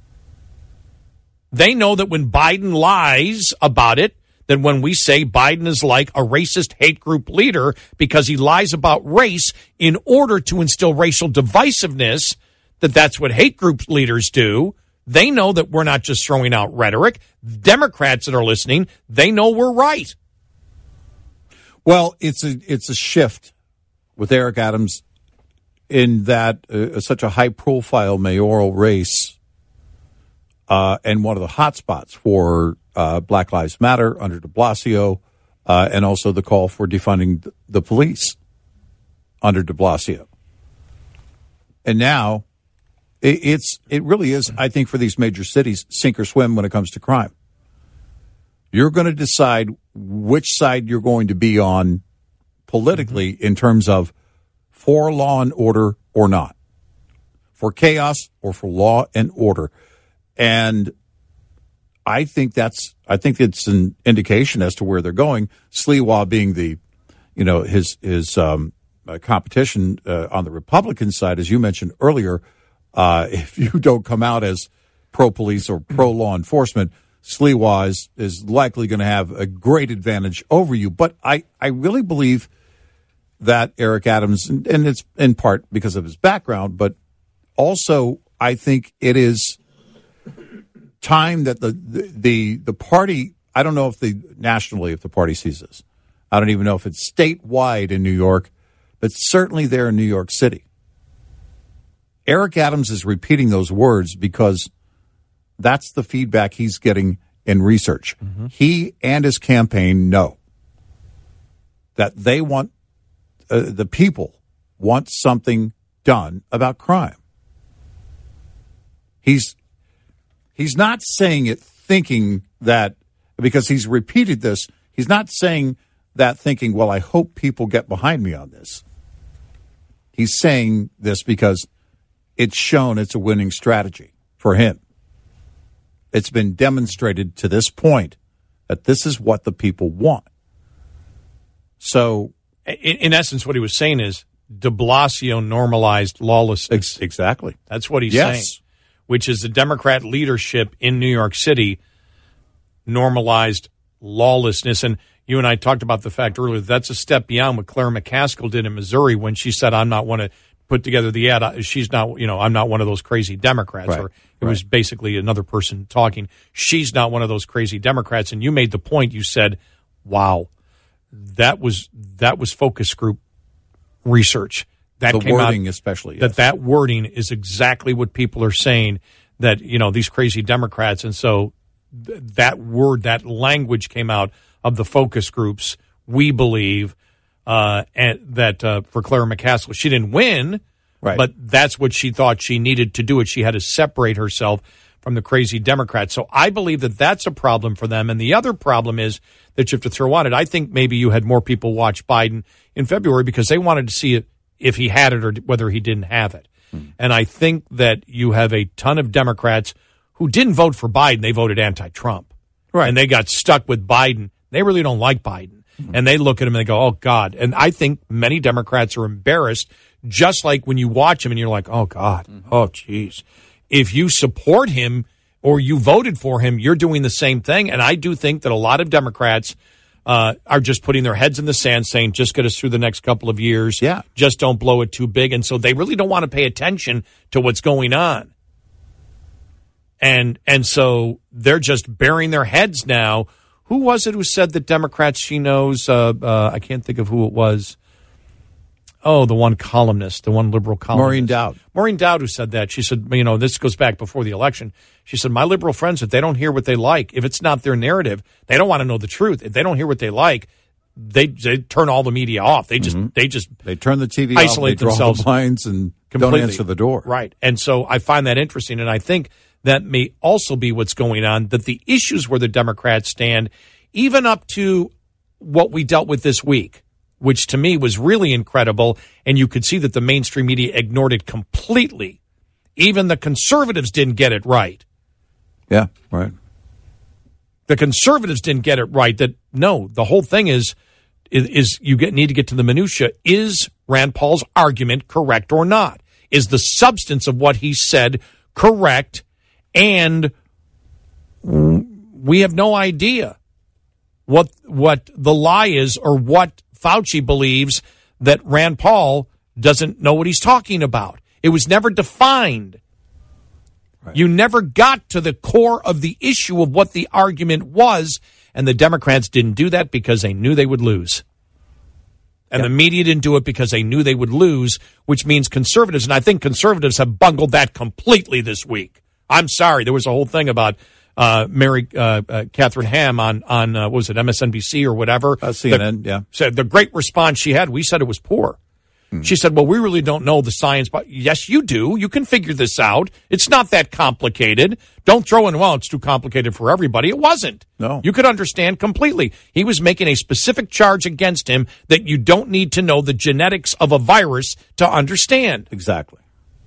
[SPEAKER 3] They know that when Biden lies about it, that when we say Biden is like a racist hate group leader because he lies about race in order to instill racial divisiveness, that's what hate group leaders do. They know that we're not just throwing out rhetoric. Democrats that are listening, they know we're right.
[SPEAKER 1] Well, it's a shift with Eric Adams in that such a high-profile mayoral race and one of the hot spots for Black Lives Matter under de Blasio and also the call for defunding the police under de Blasio. And now it really is, I think, for these major cities, sink or swim when it comes to crime. You're going to decide which side you're going to be on politically in terms of for law and order or not, for chaos or for law and order. And I think it's an indication as to where they're going. Sliwa being his competition on the Republican side, as you mentioned earlier. If you don't come out as pro-police or pro-law enforcement, Sliwa is likely going to have a great advantage over you. But I really believe that Eric Adams, and it's in part because of his background, but also I think it is time that the party, I don't know if nationally if the party sees this, I don't even know if it's statewide in New York, but certainly there in New York City. Eric Adams is repeating those words because that's the feedback he's getting in research. Mm-hmm. He and his campaign know that they want, the people want something done about crime. He's not saying it thinking that, because he's repeated this, he's not saying that thinking, well, I hope people get behind me on this. He's saying this because it's shown it's a winning strategy for him. It's been demonstrated to this point that this is what the people want. So,
[SPEAKER 3] in essence, what he was saying is de Blasio normalized lawlessness.
[SPEAKER 1] Exactly.
[SPEAKER 3] That's what he's saying, which is the Democrat leadership in New York City normalized lawlessness. And you and I talked about the fact earlier that's a step beyond what Claire McCaskill did in Missouri when she said, I'm not one to put together the ad. She's not, I'm not one of those crazy Democrats.
[SPEAKER 1] Right.
[SPEAKER 3] Or it was basically another person talking. She's not one of those crazy Democrats. And you made the point. You said, wow, that was focus group research. That
[SPEAKER 1] the
[SPEAKER 3] came
[SPEAKER 1] wording
[SPEAKER 3] out,
[SPEAKER 1] especially. Yes.
[SPEAKER 3] That wording is exactly what people are saying, that, these crazy Democrats. And so that word, that language came out of the focus groups, we believe, and that for Claire McCaskill, she didn't win,
[SPEAKER 1] right,
[SPEAKER 3] but that's what she thought she needed to do. It. She had to separate herself from the crazy Democrats. So I believe that that's a problem for them. And the other problem is that you have to throw on it. I think maybe you had more people watch Biden in February because they wanted to see if he had it or whether he didn't have it. And I think that you have a ton of Democrats who didn't vote for Biden. They voted anti-Trump.
[SPEAKER 1] Right.
[SPEAKER 3] And they got stuck with Biden. They really don't like Biden. And they look at him and they go, oh, God. And I think many Democrats are embarrassed, just like when you watch him and you're like, oh, God, oh, geez. If you support him or you voted for him, you're doing the same thing. And I do think that a lot of Democrats are just putting their heads in the sand saying, just get us through the next couple of years.
[SPEAKER 1] Yeah.
[SPEAKER 3] Just don't blow it too big. And so they really don't want to pay attention to what's going on. And so they're just burying their heads now. Who was it who said that Democrats she knows? I can't think of who it was. Oh, the one columnist, the one liberal columnist.
[SPEAKER 1] Maureen Dowd.
[SPEAKER 3] Maureen Dowd, who said that. She said, this goes back before the election. She said, my liberal friends, if they don't hear what they like, if it's not their narrative, they don't want to know the truth. If they don't hear what they like, they turn all the media off. They just
[SPEAKER 1] they turn the TV
[SPEAKER 3] isolate
[SPEAKER 1] off, they
[SPEAKER 3] themselves
[SPEAKER 1] draw the blinds and
[SPEAKER 3] completely.
[SPEAKER 1] Don't answer the door.
[SPEAKER 3] Right. And so I find that interesting, and I think that may also be what's going on, that the issues where the Democrats stand, even up to what we dealt with this week, which to me was really incredible, and you could see that the mainstream media ignored it completely. Even the conservatives didn't get it right.
[SPEAKER 1] Yeah, right.
[SPEAKER 3] The conservatives didn't get it right. That no, the whole thing is you need to get to the minutia. Is Rand Paul's argument correct or not? Is the substance of what he said correct? And we have no idea what the lie is, or what Fauci believes that Rand Paul doesn't know what he's talking about. It was never defined. Right. You never got to the core of the issue of what the argument was, and the Democrats didn't do that because they knew they would lose. And the media didn't do it because they knew they would lose, which means conservatives, and I think conservatives have bungled that completely this week. I'm sorry. There was a whole thing about Mary Catherine Ham on what was it, MSNBC or whatever?
[SPEAKER 1] CNN,
[SPEAKER 3] said the great response she had, we said it was poor. She said, well, we really don't know the science, but yes, you do. You can figure this out. It's not that complicated. Don't throw in, well, it's too complicated for everybody. It wasn't.
[SPEAKER 1] No.
[SPEAKER 3] You could understand completely. He was making a specific charge against him that you don't need to know the genetics of a virus to understand.
[SPEAKER 1] Exactly.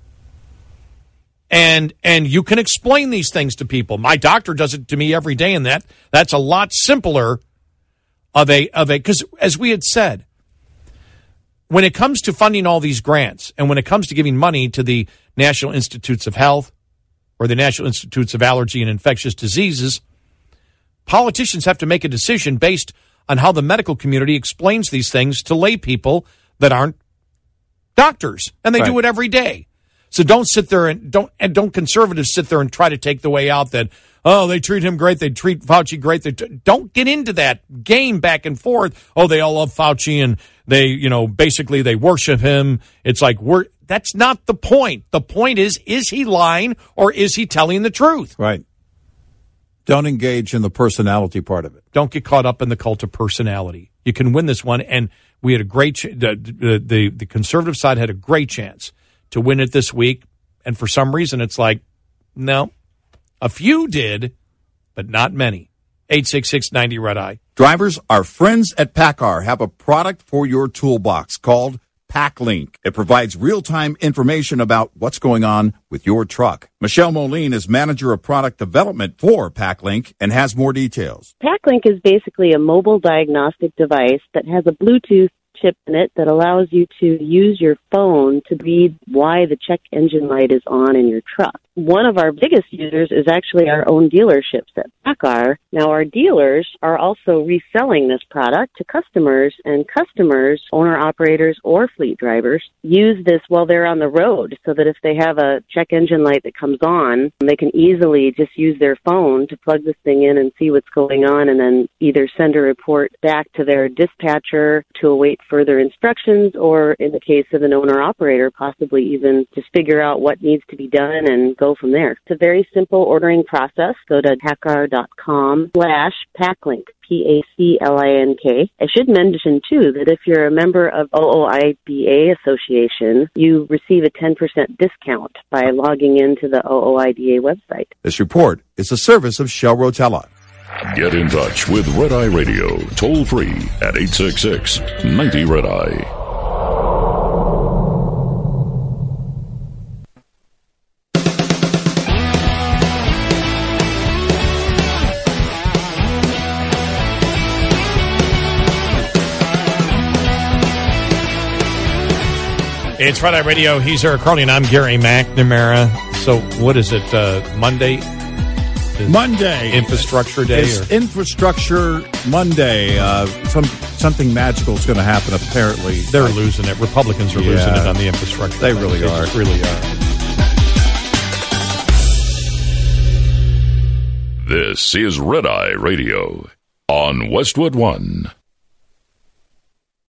[SPEAKER 3] And you can explain these things to people. My doctor does it to me every day, and that's a lot simpler because as we had said, when it comes to funding all these grants, and when it comes to giving money to the National Institutes of Health or the National Institutes of Allergy and Infectious Diseases, politicians have to make a decision based on how the medical community explains these things to lay people that aren't doctors, and they do it every day. So don't sit there and don't conservatives sit there and try to take the way out that, oh, they treat him great, they treat Fauci great. Don't get into that game back and forth. Oh, they all love Fauci and they, basically they worship him. It's like that's not the point. The point is he lying or is he telling the truth?
[SPEAKER 1] Right. Don't engage in the personality part of it.
[SPEAKER 3] Don't get caught up in the cult of personality. You can win this one, and we had a great the conservative side had a great chance to win it this week, and for some reason it's like, no, a few did, but not many. 866-90-RED-I.
[SPEAKER 1] Drivers, our friends at PACCAR have a product for your toolbox called PackLink. It provides real-time information about what's going on with your truck. Michelle Moline is manager of product development for PackLink and has more details.
[SPEAKER 9] PackLink is basically a mobile diagnostic device that has a Bluetooth chip in it that allows you to use your phone to read why the check engine light is on in your truck. One of our biggest users is actually our own dealerships at PACCAR. Now, our dealers are also reselling this product to customers, and customers, owner-operators, or fleet drivers use this while they're on the road so that if they have a check engine light that comes on, they can easily just use their phone to plug this thing in and see what's going on and then either send a report back to their dispatcher to await further instructions, or in the case of an owner-operator, possibly even just figure out what needs to be done and go from there. It's a very simple ordering process. Go to PACCAR.com/PackLink, PACLINK. I should mention, too, that if you're a member of OOIDA Association, you receive a 10% discount by logging into the OOIDA website.
[SPEAKER 1] This report is a service of Shell Rotella.
[SPEAKER 2] Get in touch with Red Eye Radio, toll free at 866-90-RED-I.
[SPEAKER 3] It's Red Eye Radio. He's Eric Carly, and I'm Gary McNamara. So what is it, Monday?
[SPEAKER 1] Monday.
[SPEAKER 3] Infrastructure Day?
[SPEAKER 1] It's Infrastructure Monday. Something magical is going to happen, apparently.
[SPEAKER 3] They're losing it. Republicans are losing it on the infrastructure.
[SPEAKER 1] They really are.
[SPEAKER 3] Just really are.
[SPEAKER 2] This is Red Eye Radio on Westwood One.